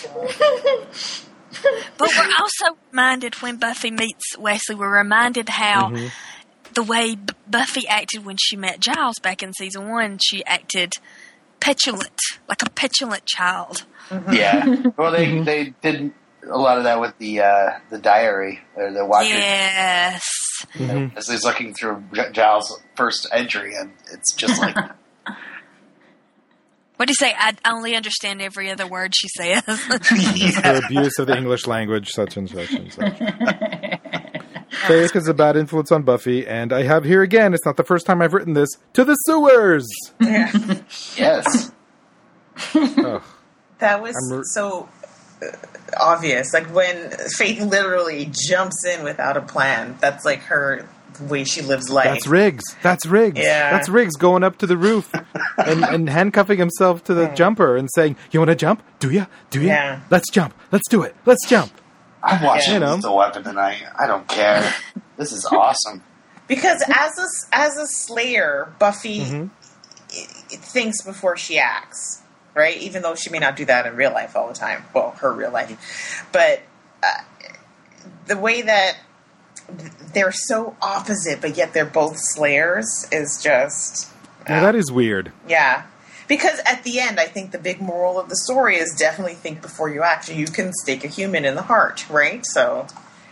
but we're also reminded when Buffy meets Wesley, we're reminded how Mm-hmm. the way B- Buffy acted when she met Giles back in season one, she acted petulant, like a petulant child. Yeah. Well, they they did a lot of that with the uh, the diary or the watcher. Yes. Mhm. As he's looking through G- Giles' first entry, and it's just like, What do you say? I only understand every other word she says. For abuse of the English language, such and such and such. Faith is a bad influence on Buffy, and I have here again, it's not the first time I've written this, to the sewers! yes. Ugh. That was I'm re- so uh, obvious. Like when Faith literally jumps in without a plan. That's like her the way she lives life. That's Riggs. That's Riggs. Yeah. That's Riggs going up to the roof and, and handcuffing himself to the jumper and saying, "You want to jump? Do ya? Do ya? Yeah. Let's jump. Let's do it. Let's jump." I'm watching You know. Lethal Weapon tonight. I don't care. This is awesome. Because as a as a Slayer, Buffy Mhm. i- i- thinks before she acts, right? Even though she may not do that in real life all the time. Well, her real life, but uh, the way that they're so opposite, but yet they're both Slayers is just Now, that is weird. yeah. Because at the end, I think the big moral of the story is definitely think before you act. You can stake a human in the heart, right? So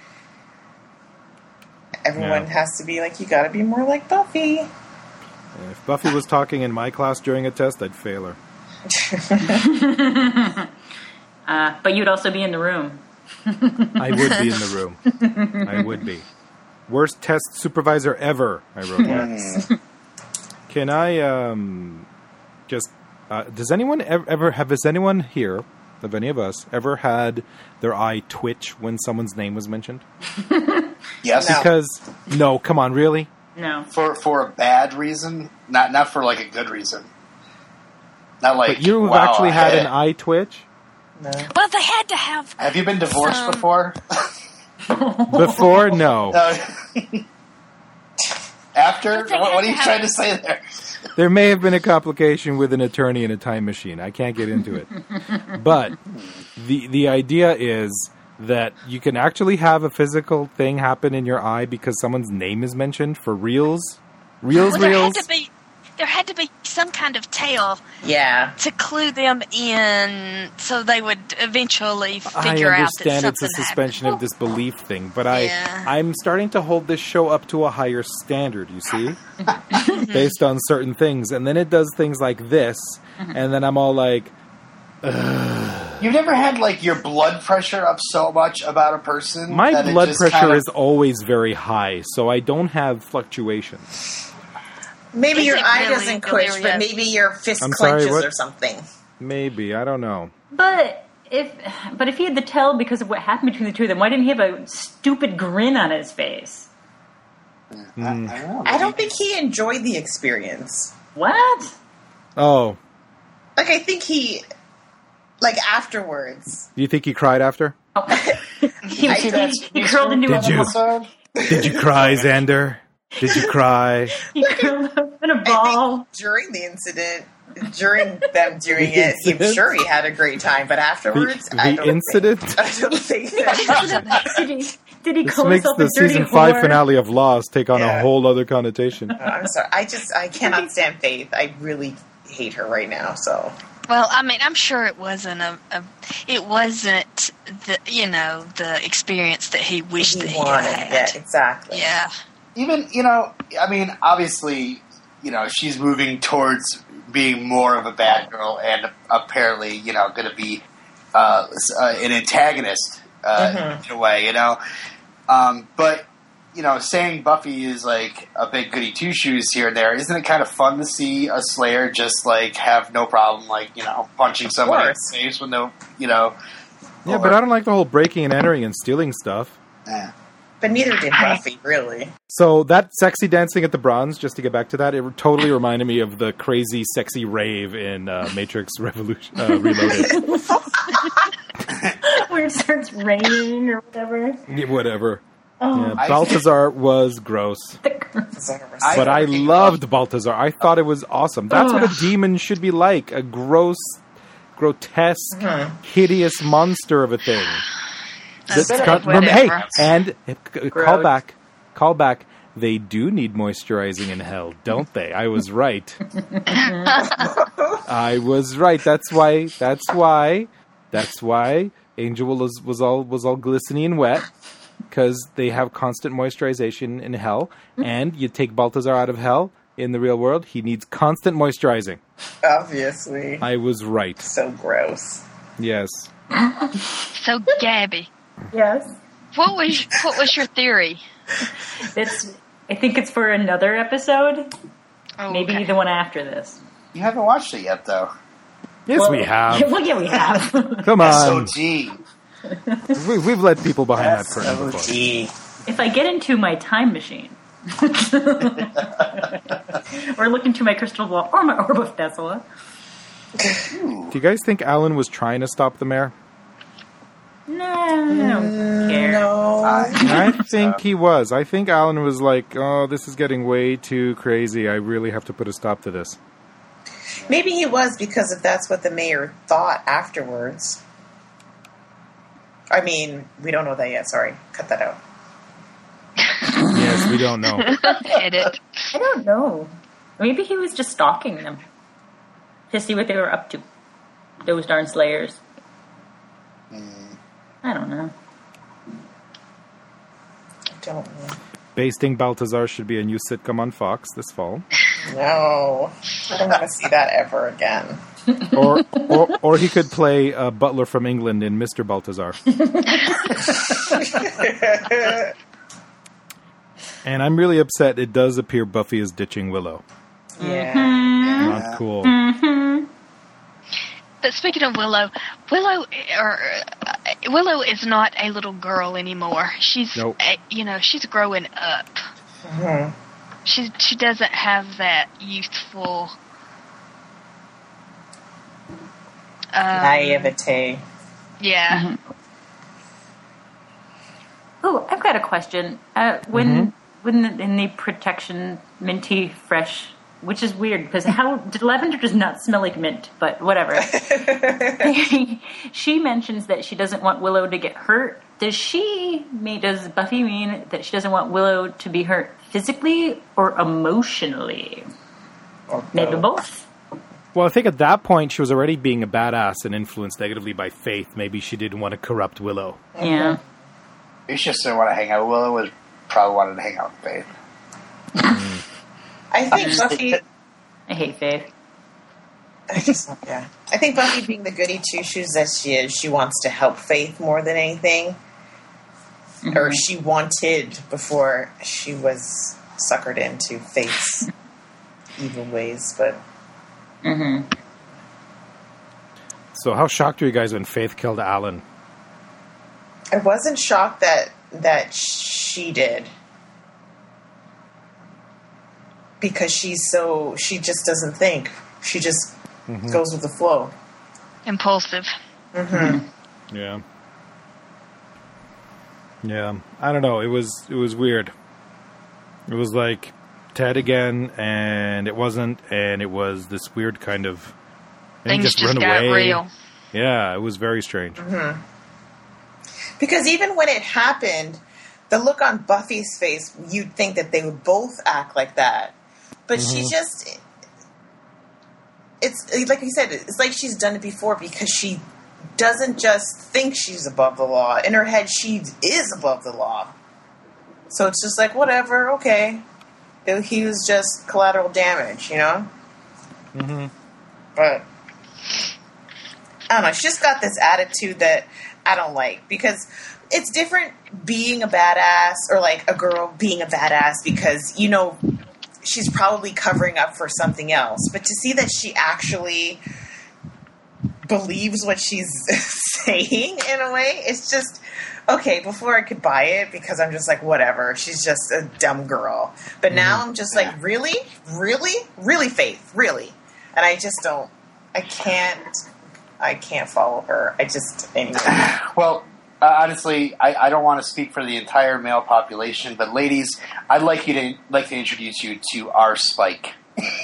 everyone Yeah. has to be like, you got to be more like Buffy. If Buffy was talking in my class during a test, I'd fail her. uh, but you'd also be in the room. I would be in the room. I would be. Worst test supervisor ever, I wrote that. Can I um, just... Uh, does anyone ever, ever... Have, has anyone here, of any of us, ever had their eye twitch when someone's name was mentioned? Yes. No. Because... No, come on, really? No. For for a bad reason, not not for like a good reason. Not like But you've wow, actually I had had an it. eye twitch? No. Well, they had to have. Have you been divorced Um, before? Before? No. No. After? But they What, had what are to you have- trying to say there? There may have been a complication with an attorney in a time machine. I can't get into it. But the the idea is that you can actually have a physical thing happen in your eye because someone's name is mentioned for reals. Reals, Well, there reals. had to be. There had to be some kind of tale Yeah. to clue them in, so they would eventually I figure out that understand it's a something suspension of disbelief thing, but Yeah. I I'm starting to hold this show up to a higher standard, you see? Based on certain things. And then it does things like this, and then I'm all like, You've never had like your blood pressure up so much about a person? my that it blood just pressure kind of- is always very high, so I don't have fluctuations. Maybe Is your it eye really doesn't twitch, but delirious? maybe your fist I'm sorry, clenches what? or something. Maybe, I don't know. But if but if he had the tell because of what happened between the two of them, why didn't he have a stupid grin on his face? I, I don't know. I don't think he enjoyed the experience. What? Oh. Like, I think he, like, afterwards. Do you think he cried after? Oh. he, I he, see he curled into Did a you? ball. Did you cry, Xander? Did you cry? He curled up in a I ball. think during the incident, during them doing it, I'm incident? sure he had a great time, but afterwards, The, I the don't incident? Think, I don't think that. did he? Did he This call makes himself the a dirty season five whore? finale of Lost take on Yeah. a whole other connotation. I'm sorry. I just, I cannot stand Faith. I really hate her right now, so. Well, I mean, I'm sure it wasn't a, a it wasn't the you know the experience that he wished that He he wanted, had. yeah, exactly. Yeah. Even, you know, I mean, obviously, you know, she's moving towards being more of a bad girl and apparently, you know, going to be uh, uh, an antagonist uh, Mhm. in a way, you know. Um, but, you know, saying Buffy is like a big goody two-shoes here and there, isn't it kind of fun to see a Slayer just like have no problem, like, you know, punching somebody in the course. face with no, you know. Yeah, or- but I don't like the whole breaking and entering and stealing stuff. Eh. But neither did Buffy, really. So that sexy dancing at the Bronze, just to get back to that, it totally reminded me of the crazy, sexy rave in uh, Matrix Revolution uh, Reloaded. Where it starts raining or whatever. Yeah, whatever. Oh, Yeah, I- Balthazar was gross. I- But I think- loved Balthazar. I thought it was awesome. That's what a demon should be like. A gross, grotesque, hideous monster of a thing. That's Okay, got- rem- hey, whatever. and uh, c- call Gross. back, call back. They do need moisturizing in hell, don't they? I was right. I was right. That's why. That's why. That's why Angel was was all was all glistening and wet, because they have constant moisturization in hell. And you take Balthazar out of hell in the real world, he needs constant moisturizing. Obviously. I was right. So gross. Yes. So, Gabby, yes. what was what was your theory? It's. I think it's for another episode. Oh, Maybe okay. the one after this. You haven't watched it yet, though. Yes, Well, we have. Well, yeah, we have. Come S O on. G. We, we've let people behind that S curtain O before. G. If I get into my time machine, or look into my crystal ball, or my orb of Thessala. Do you guys think Alan was trying to stop the mayor? No, I don't care. No. I think he was. I think Alan was like, oh, this is getting way too crazy. I really have to put a stop to this. Maybe he was, because if that's what the mayor thought afterwards. I mean, we don't know that yet. Sorry. Cut that out. Yes, we don't know. Edit. I don't know. Maybe he was just stalking them to see what they were up to. Those darn slayers. I don't know. I don't know. Basting Balthazar should be a new sitcom on Fox this fall. No. I don't want to see that ever again. Or or, or he could play a butler from England in Mister Balthazar. And I'm really upset it does appear Buffy is ditching Willow. Yeah. Not cool. But speaking of Willow, Willow or uh, Willow is not a little girl anymore. She's Nope. a, you know she's growing up. Mhm. She she doesn't have that youthful um, Naivete. Yeah. Oh, I've got a question. Uh, when Mm-hmm. when the, in the protection minty fresh, which is weird because how lavender does not smell like mint, but whatever. She mentions that she doesn't want Willow to get hurt. Does she mean? Does Buffy mean that she doesn't want Willow to be hurt physically or emotionally? Or Maybe both. Well, I think at that point she was already being a badass and influenced negatively by Faith. Maybe she didn't want to corrupt Willow. Yeah. You just didn't want to hang out. Willow was probably wanted to hang out with Faith. I think Buffy... I hate Faith. I just, yeah. I think Buffy, being the goody two-shoes that she is, she wants to help Faith more than anything. Mm-hmm. Or she wanted before she was suckered into Faith's evil ways, but... Mm-hmm. So how shocked were you guys when Faith killed Alan? I wasn't shocked that that she did. Because she's so... She just doesn't think. She just mm-hmm. goes with the flow. Impulsive. Mm-hmm. Yeah. Yeah. I don't know. It was it was weird. It was like Ted again, and it wasn't, and it was this weird kind of things just, just run got away. real. Yeah, it was very strange. Mm-hmm. Because even when it happened, the look on Buffy's face, you'd think that they would both act like that. But mm-hmm. she just... It's like you said, it's like she's done it before because she doesn't just think she's above the law. In her head, she is above the law. So it's just like, whatever, okay. He was just collateral damage, you know? Mm-hmm. But, I don't know, she just got this attitude that I don't like. Because it's different being a badass or like a girl being a badass because, you know, she's probably covering up for something else. But to see that she actually believes what she's saying in a way, it's just, okay, before I could buy it because I'm just like, whatever, she's just a dumb girl. But now I'm just like, really? Really? Really, Faith? Really? And I just don't, I can't, I can't follow her. I just, anyway. Well, Uh, honestly, I, I don't want to speak for the entire male population, but ladies, I'd like you to like to introduce you to our Spike.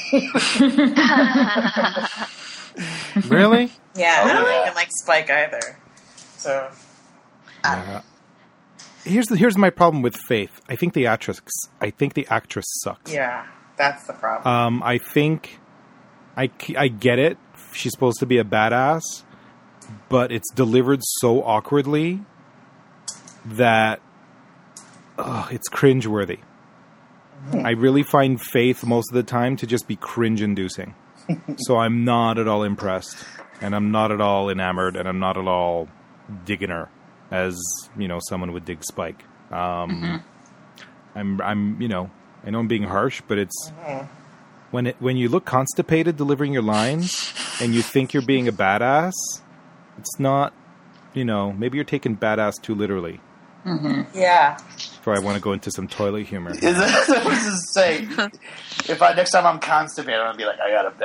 Really? Yeah, Oh, I don't yeah. even like Spike either. So, Uh, here's the, here's my problem with Faith. I think the actress. I think the actress sucks. yeah, that's the problem. Um, I think I, I get it. She's supposed to be a badass, but it's delivered so awkwardly that ugh, it's cringeworthy. I really find Faith most of the time to just be cringe-inducing. So I'm not at all impressed, and I'm not at all enamored, and I'm not at all digging her as, you know, someone would dig Spike. Um, mm-hmm. I'm, I'm, you know, I know I'm being harsh, but it's mm-hmm. when it when you look constipated delivering your lines, and you think you're being a badass. It's not, you know, maybe you're taking badass too literally. Mm-hmm. Yeah. Before I want to go into some toilet humor. Is that, I was just saying, if I, next time I'm constipated, I'm going to be like, I got a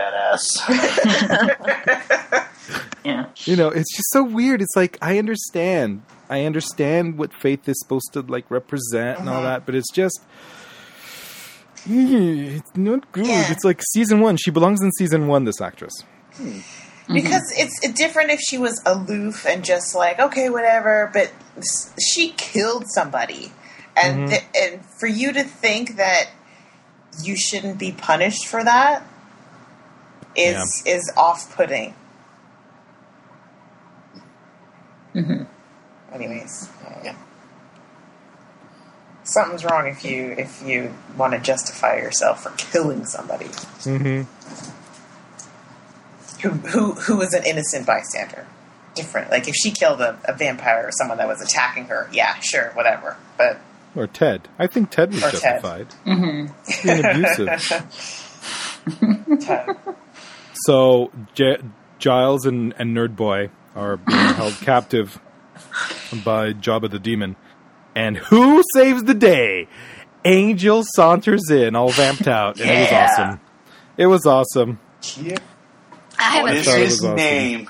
badass. Yeah. You know, it's just so weird. It's like, I understand. I understand what Faith is supposed to, like, represent and all Uh-huh. that, but it's just... It's not good. Yeah. It's like season one. She belongs in season one, this actress. Hmm. Because mm-hmm. it's different if she was aloof and just like, okay, whatever, but she killed somebody. And Mm-hmm. th- and for you to think that you shouldn't be punished for that is Yeah. is off-putting. Mm-hmm. Anyways, yeah. Something's wrong if you if you want to justify yourself for killing somebody. Mm-hmm. Who, who who was an innocent bystander. Different. Like, if she killed a, a vampire or someone that was attacking her, yeah, sure, whatever. But Or Ted. I think Ted was Or Ted. justified. Mm-hmm. Being abusive. Ted. So, J- Giles and, and Nerd Boy are being held captive by Jabba the Demon. And who saves the day? Angel saunters in, all vamped out. And Yeah. it was awesome. It was awesome. Yeah. I have What a is thought it his was awesome. name?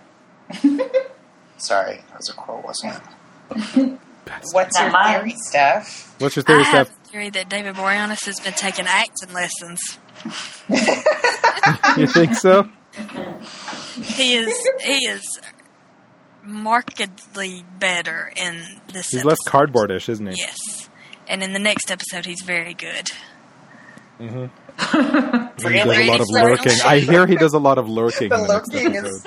Sorry, that was a quote, wasn't it? What's Not your mine. theory, Steph? What's your I theory, have Steph? a theory that David Boreanaz has been taking acting lessons. You think so? He is he is markedly better in this. He's episode. less cardboardish, isn't he? Yes, and in the next episode, he's very good. Mm-hmm. He Really? does a lot of Really? lurking. I hear he does a lot of lurking. The in the next lurking is-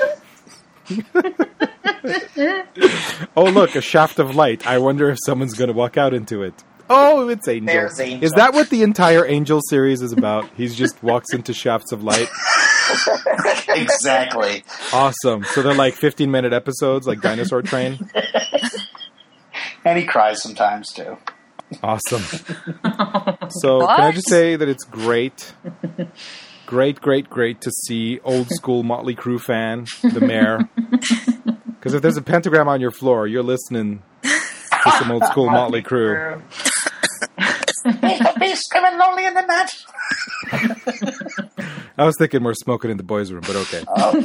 episode. Oh, look, a shaft of light. I wonder if someone's going to walk out into it. Oh, it's Angel. There's Angel. Is that what the entire Angel series is about? He just walks into shafts of light. Exactly. Awesome. So they're like fifteen-minute episodes, like Dinosaur Train. And he cries sometimes, too. Awesome. So can I just say that it's great, great, great, great to see old school Motley Crue fan, the mayor. Because if there's a pentagram on your floor, you're listening to some old school Motley Crue. He's screaming lonely in the night. I was thinking more smoking in the boys' room, but okay. Oh.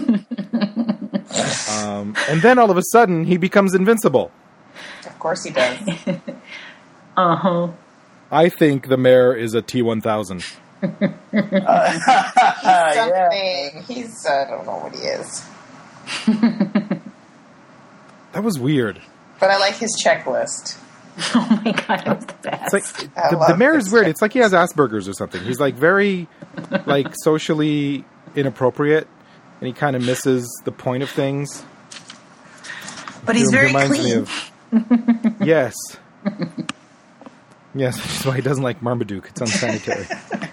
Um, and then all of a sudden, he becomes invincible. Of course he does. Uh-huh. I think the mayor is a T one thousand. Something. He's, I don't know what he is. That was weird. But I like his checklist. Oh my god, that was the best. It's like I the, love the mayor is this weird. guy. It's like he has Asperger's or something. He's like very like socially inappropriate, and he kind of misses the point of things. But he's He very reminds clean. me of yes, yes. Which is why he doesn't like Marmaduke. It's unsanitary.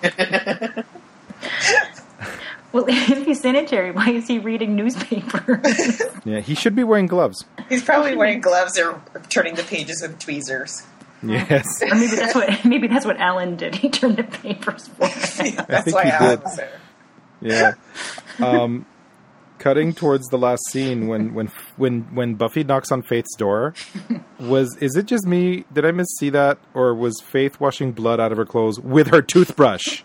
Well, if he's sanitary, why is he reading newspapers? Yeah, he should be wearing gloves. He's probably wearing gloves or turning the pages with tweezers. Yes, Or maybe that's what maybe that's what Alan did. He turned the papers for him. That's think why he Alan did. was there. yeah. Um, cutting towards the last scene when when when when Buffy knocks on Faith's door, was is it just me? Did I missee that, or was Faith washing blood out of her clothes with her toothbrush?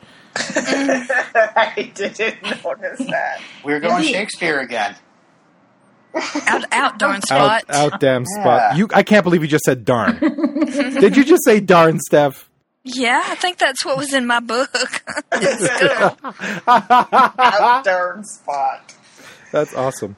I didn't notice that. We're going Is he- Shakespeare again. Out, out darn spot. Out, out damn Yeah. spot. You, I can't believe you just said darn. Did you just say darn, Steph? Yeah, I think that's what was in my book. It's good. Out darn spot. That's awesome.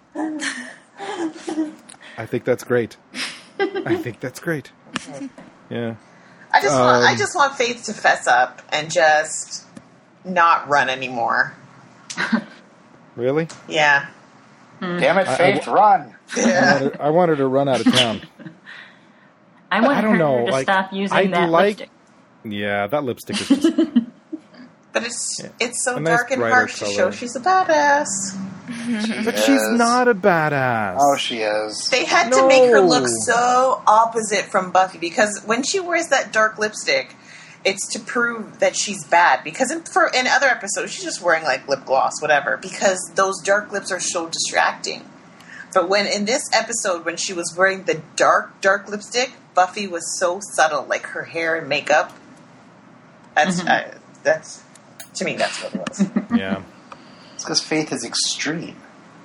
I think that's great. I think that's great. Yeah. I just want I Um, just want Faith to fess up and just not run anymore. Really? Yeah. Damn it, I- Faith, I- run. I wanted, I wanted to run out of town. I want I don't her know, to like, stop using I that like- lipstick. Yeah, that lipstick is just... But it's Yeah. it's so A nice dark and brighter harsh to color. show she's a badass. But she's Yes. not a badass. Oh, she is. They had to make her look No. so opposite from Buffy because when she wears that dark lipstick, it's to prove that she's bad. Because in, for, in other episodes, she's just wearing like lip gloss, whatever. Because those dark lips are so distracting. But when in this episode, when she was wearing the dark, dark lipstick, Buffy was so subtle, like her hair and makeup. That's uh, that's to me. That's what it was. Yeah. It's because Faith is extreme.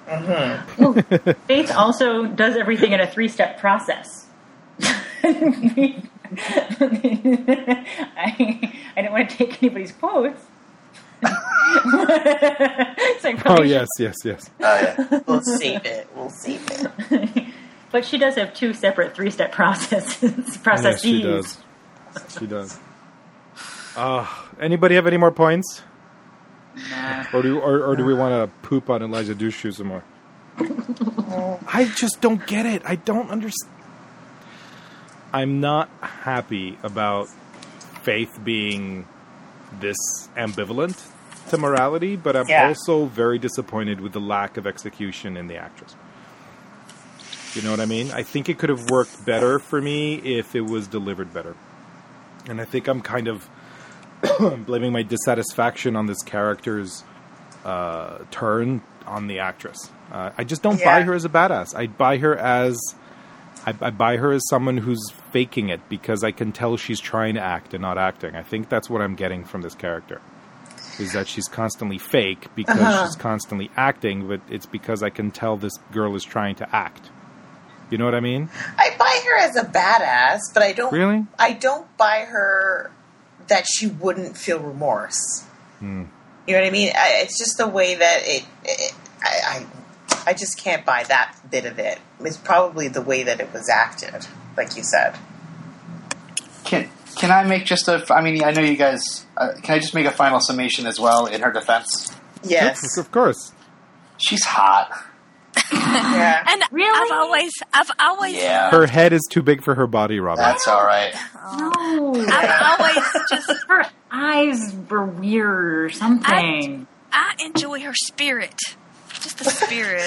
Faith also does everything in a three-step process. I, I didn't want to take anybody's quotes. So I Oh, probably yes, yes, yes. Oh, yeah. We'll save it. We'll save it. should- But she does have two separate three-step processes. Yes, processes. she does. She does. Uh, anybody have any more points? Nah. Or do or, or do we want to poop on Elijah Dushku some more? I just don't get it. I don't understand. I'm not happy about Faith being this ambivalent to morality, but I'm Yeah. also very disappointed with the lack of execution in the actress. You know what I mean? I think it could have worked better for me if it was delivered better. And I think I'm kind of blaming my dissatisfaction on this character's uh, turn on the actress. Uh, I just don't Yeah. buy her as a badass. I buy her as I, I buy her as someone who's faking it because I can tell she's trying to act and not acting. I think that's what I'm getting from this character. Is that she's constantly fake because Uh-huh. she's constantly acting, but it's because I can tell this girl is trying to act. You know what I mean? I buy her as a badass, but I don't. Really? I don't buy her that she wouldn't feel remorse. Hmm. You know what I mean? I, it's just the way that it. it I, I I just can't buy that bit of it. It's probably the way that it was acted, like you said. Can can I make just a? I mean, I know you guys. Uh, can I just make a final summation as well in her defense? Yes. Of course. She's hot. Yeah. And Really? I've always, I've always, Yeah, Her head is too big for her body, Robin. that's all right. No. I've always just, Her eyes were weird or something. I enjoy her spirit. Just the spirit.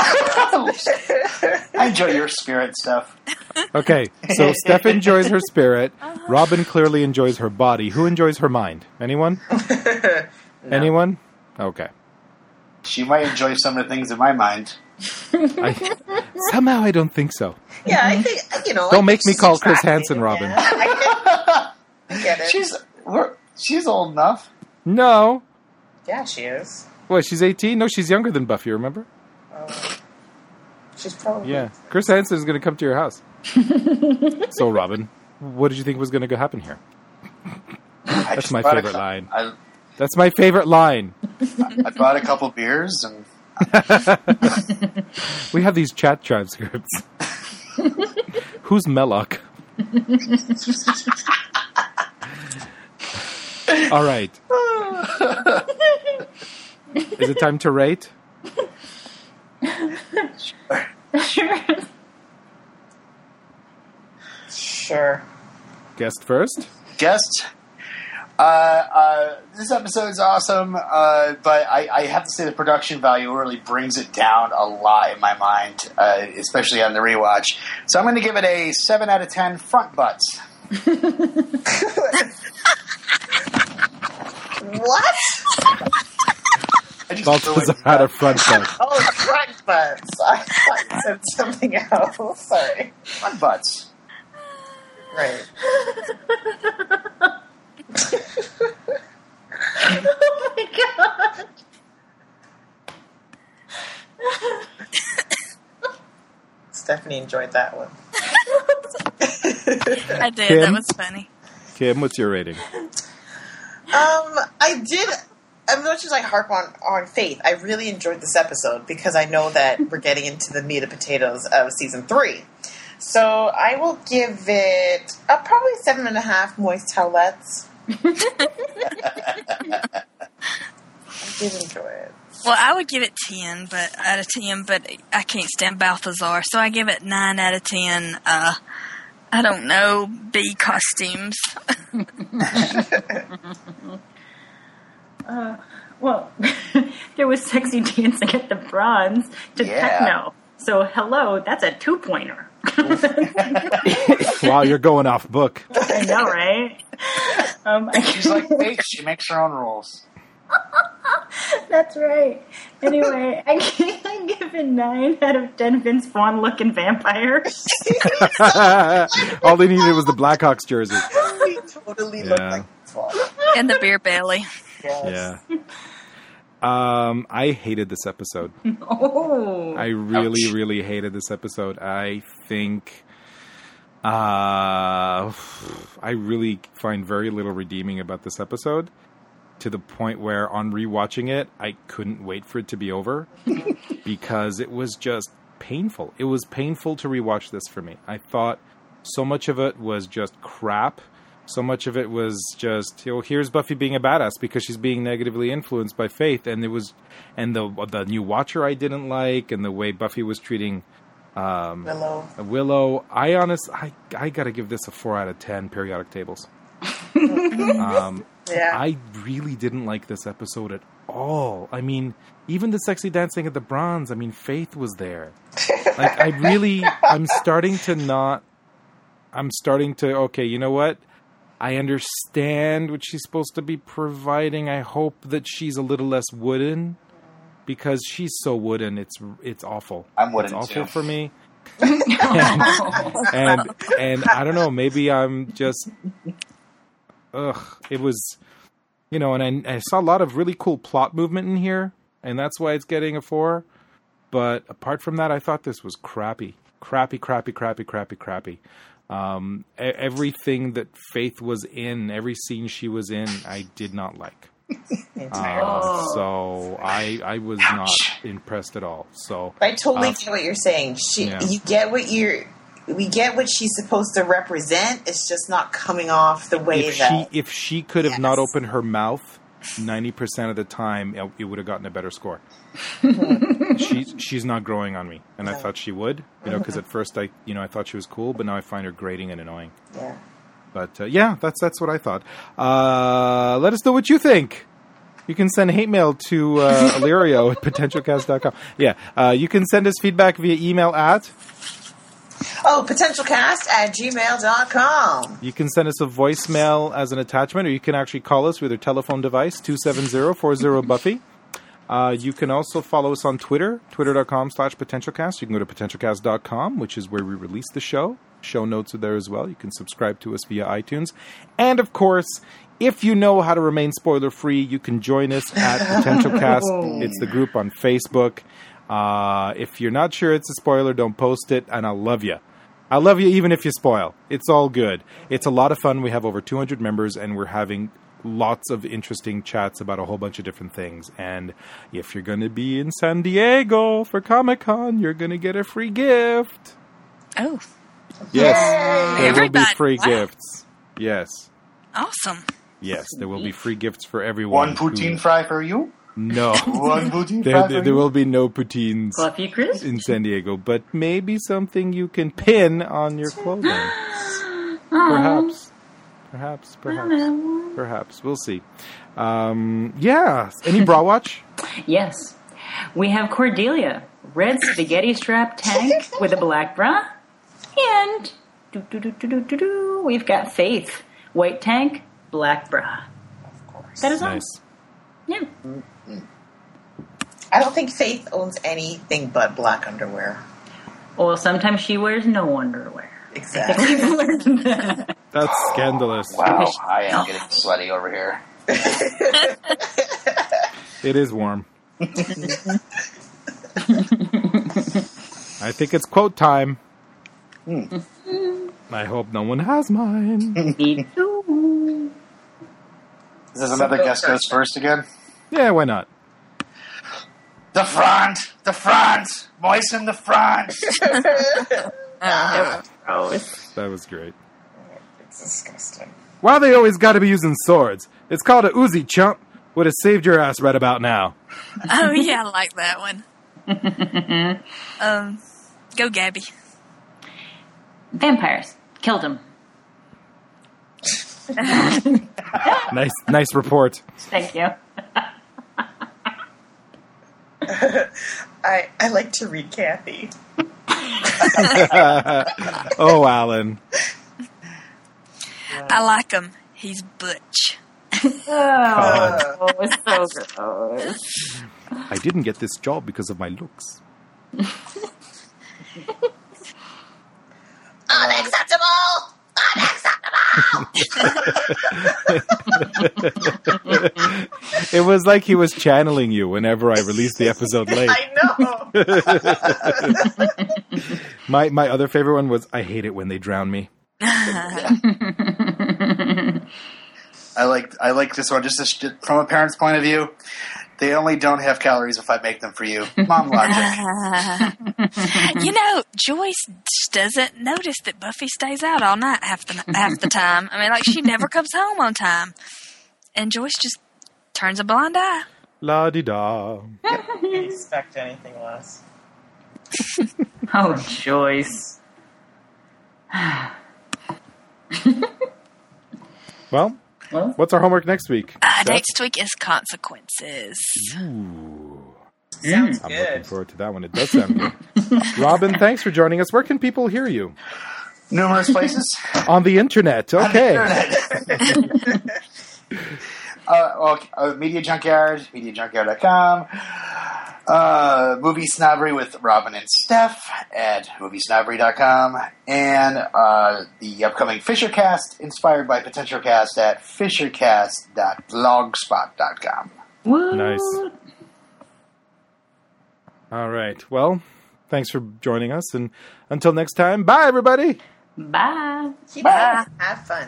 I enjoy your spirit stuff. Okay, so Steph enjoys her spirit. Robin clearly enjoys her body. Who enjoys her mind? Anyone? Anyone? Okay. She might enjoy some of the things in my mind. I, somehow I don't think so. Yeah, I think you know. I Don't think make me she's call Chris attractive, Hansen, Robin. yeah. I get, I get it. She's we're, she's old enough. No. yeah, she is. What, she's eighteen? No, she's younger than Buffy, remember? Oh. She's probably... Yeah. Chris Hansen is going to come to your house. So, Robin, what did you think was going to happen here? I That's just my bought a favorite cou- line. I, That's my favorite line. I bought a couple beers and We have these chat transcripts. Who's Melloc? All right. Is it time to rate? Sure. Guest first. guest. Uh, uh, this episode's awesome, uh, but I, I have to say the production value really brings it down a lot in my mind, uh, especially on the rewatch. So I'm going to give it a seven out of ten front butts. What? I just Balthazar ruined had a that. front butt. Oh, front butts. I thought you said something else. Sorry. Front butts. Right. Oh my god. Stephanie enjoyed that one. I did. Kim? That was funny. Kim, what's your rating? Um, I did. As much as I harp on, on Faith, I really enjoyed this episode because I know that we're getting into the meat and potatoes of season three. So I will give it a probably seven and a half moist towelettes. I did enjoy it. Well, I would give it ten, but out of ten, but I can't stand Balthazar, so I give it nine out of ten. Uh, I don't know, bee costumes. Uh, well, there was sexy dancing at the Bronze to Yeah. techno. So, hello, that's a two-pointer. Wow, you're going off book. I know, right? Um, I She's like Faith. She makes her own rules. That's right. Anyway, I can't give it nine out of ten Vince Vaughn looking vampires. All they needed was the Blackhawks jersey. He totally looked Yeah. like Swan. And the beer belly. Yes. Yeah. Um, I hated this episode. Oh. I really, Ouch. really hated this episode. I think uh, I really find very little redeeming about this episode, to the point where on rewatching it, I couldn't wait for it to be over because it was just painful. It was painful to rewatch this for me. I thought so much of it was just crap. So much of it was just, you know, here's Buffy being a badass because she's being negatively influenced by Faith, and it was, and the the new Watcher I didn't like, and the way Buffy was treating um, Willow. Willow. I honest, I I gotta give this a four out of ten periodic tables. um, Yeah. I really didn't like this episode at all. I mean, even the sexy dancing at the Bronze. I mean, Faith was there. Like, I really, I'm starting to not. I'm starting to. Okay, you know what? I understand what she's supposed to be providing. I hope that she's a little less wooden, because she's so wooden. It's it's awful. I'm wooden, It's awful too. for me. and, and and I don't know. Maybe I'm just. Ugh. It was, you know, and I, I saw a lot of really cool plot movement in here, and that's why it's getting a four. But apart from that, I thought this was crappy, crappy, crappy, crappy, crappy, crappy. Um, e- everything that Faith was in, every scene she was in, I did not like. Um, so I I was not impressed at all. So I totally uh, get what you're saying. She, yeah. you get what you're. We get what she's supposed to represent. It's just not coming off the way if that. she if she could have not Yes. opened her mouth ninety percent of the time, it, it would have gotten a better score. she's she's not growing on me, and I No. thought she would. You know, because at first I you know I thought she was cool, but now I find her grating and annoying. Yeah. But uh, yeah, that's that's what I thought. Uh, let us know what you think. You can send hate mail to uh, Illyrio at potential cast dot com. Yeah, uh, you can send us feedback via email at. Oh, potentialcast at gmail dot com. You can send us a voicemail as an attachment, or you can actually call us with your telephone device, two seven zero four zero Buffy. Uh, you can also follow us on Twitter, twitter dot com slash potentialcast. You can go to potentialcast dot com, which is where we release the show. Show notes are there as well. You can subscribe to us via iTunes. And, of course, if you know how to remain spoiler-free, you can join us at Potential Cast. It's the group on Facebook. Uh, if you're not sure it's a spoiler, don't post it, and I'll love you. I'll love you even if you spoil. It's all good. It's a lot of fun. We have over two hundred members, and we're having lots of interesting chats about a whole bunch of different things. And if you're going to be in San Diego for Comic-Con, you're going to get a free gift. Oh. Yes. There Everybody. will be free Wow. gifts. Yes. Awesome. Yes, there will be free gifts for everyone. One poutine who- fry for you. No. One poutine There, fry there, for there you. will be no poutines Fluffy Chris? in San Diego, but maybe something you can pin on your clothing. Perhaps. Perhaps, perhaps. Perhaps. We'll see. Um, yeah. Any bra watch? Yes. We have Cordelia, red spaghetti strap tank with a black bra. And doo, doo, doo, doo, doo, doo, doo, we've got Faith, white tank, black bra. Of course. That is all. Nice. Yeah. I don't think Faith owns anything but black underwear. Well, sometimes she wears no underwear. Exactly. We've learned that. That's scandalous. Wow, I am getting sweaty over here. It is warm. I think it's quote time. Hmm. I hope no one has mine. Me too. Is this another guest goes first again? Yeah, why not? The front! The front! Moisten the front! Gross. That was great. It's disgusting. Why they always gotta be using swords? It's called a Uzi, chump. Would have saved your ass right about now. Oh, yeah, I like that one. um, go, Gabby. Vampires. Killed him. Nice, nice report. Thank you. I I like to read Kathy. Oh, Alan. I like him. He's butch. Oh, it's so gross. I didn't get this job because of my looks. Unacceptable! It was like he was channeling you whenever I released the episode late. I know. My my other favorite one was, I hate it when they drown me. I like I like this one just as, from a parent's point of view. They only don't have calories if I make them for you. Mom logic. You know, Joyce doesn't notice that Buffy stays out all night half the half the time. I mean, like, she never comes home on time, and Joyce just turns a blind eye. La di da. Can't expect anything less. Oh, Joyce. Well, Well, what's our homework next week? Uh, Steph? next week is consequences. Ooh, Sounds I'm good. looking forward to that one. It does sound good. Robin, thanks for joining us. Where can people hear you? Numerous places. On the internet. Okay. uh, well, uh, Media Junkyard, media junkyard dot com. Uh, movie Snobbery with Robin and Steph at movie snobbery dot com. And uh, the upcoming Fishercast, inspired by Potential Cast, at fishercast dot blogspot dot com. what? Nice. All right. Well, thanks for joining us. And until next time, bye, everybody. Bye. Keep up. Have fun.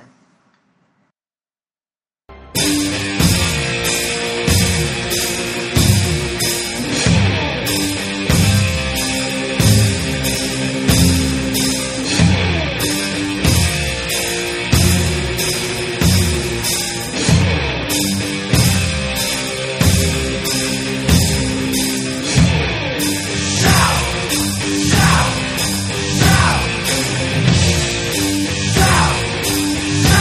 No!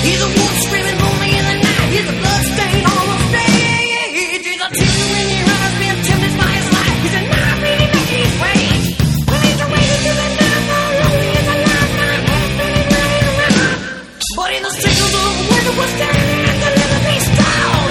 He's a wolf screaming lonely in the night. He's a bloodstain on the stage. He's a tear in your eyes, being tempted by his life. He's a knife in his making rage. When he's awaited to the night, all lonely in the life, my head spinning round and round. But in the signals of the winter was standing and the living beast down.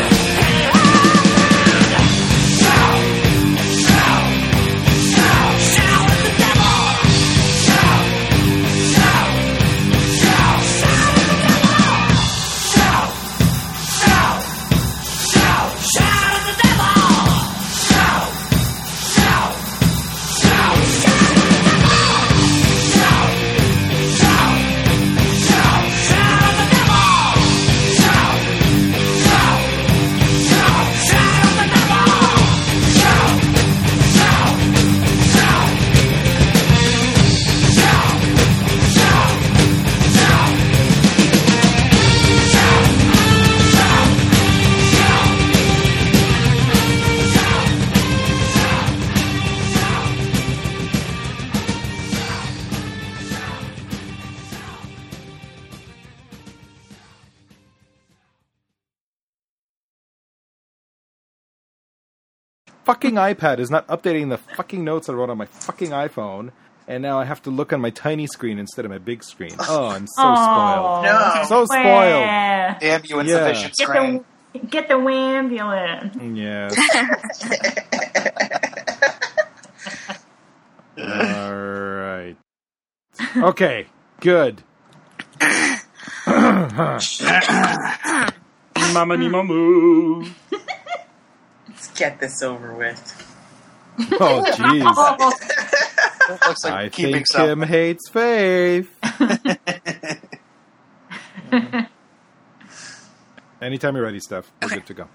Shout, shout, shout, shout at the devil. Shout, shout, shout, shout at the devil. Shout, shout, shout, shout at the devil. Shout, shout, shout, shout at the devil. Shout, shout, shout, shout at the devil. Shout, shout, shout, shout at the devil. Shout, shout, shout, shout, shout, shout, Fucking iPad is not updating the fucking notes I wrote on my fucking iPhone, and now I have to look on my tiny screen instead of my big screen. Oh, I'm so spoiled. No. So spoiled. Wah. Damn you, Yeah. insufficient Get screen. the get the wambulance. Yes. All right. Okay. Good. Mama ni mamu. Let's get this over with. Oh, jeez. Looks like I keeping think some. Kim hates Faith. Anytime you're ready, Steph, we're good to go.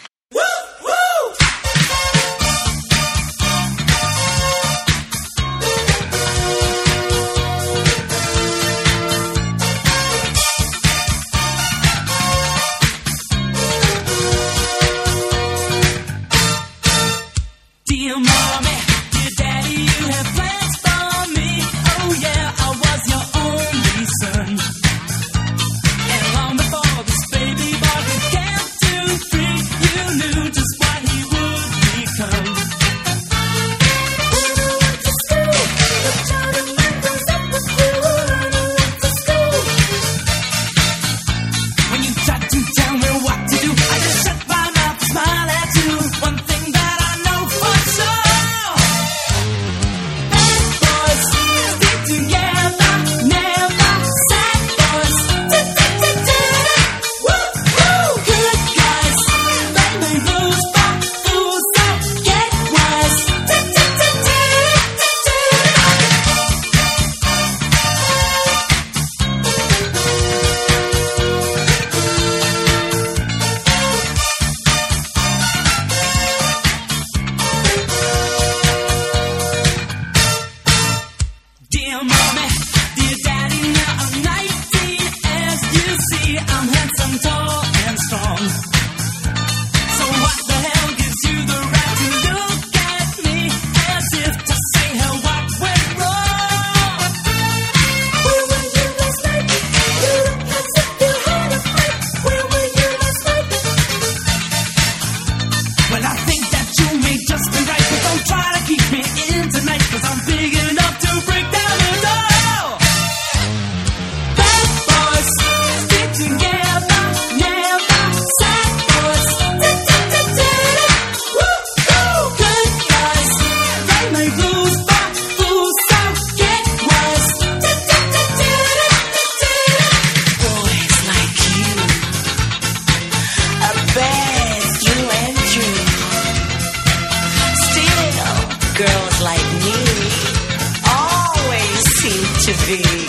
Dear mommy, dear daddy, you have plans for me. Oh yeah, I was your only son. And long before this baby boy could count to three, you knew just what he would become. When I went to school, the child of mine was at the school. When I went to school, when you tried to tell me what to do, I just shut my mouth and smile at you. One thing that I know for sure, bad boys stick together, never sad boys. Woo woo, good guys, they may lose, but fools don't get wise. Dear mommy, dear daddy, now I'm nineteen. As you see, I'm handsome, tall, and strong. So what the hell gives you the right to look at me as if to say, hell, what went wrong? Where were you last night? You look as if you had a fight. Where were you last night? Well, I think that you may just be right, but don't try to keep me in tonight, cause I'm big enough to break down the door. Bad boys stick together, never sad boys. Woo woo, good guys, they may lose, but fools don't get wise. Boys like you are bad through and through. Still, girls like me always seem to be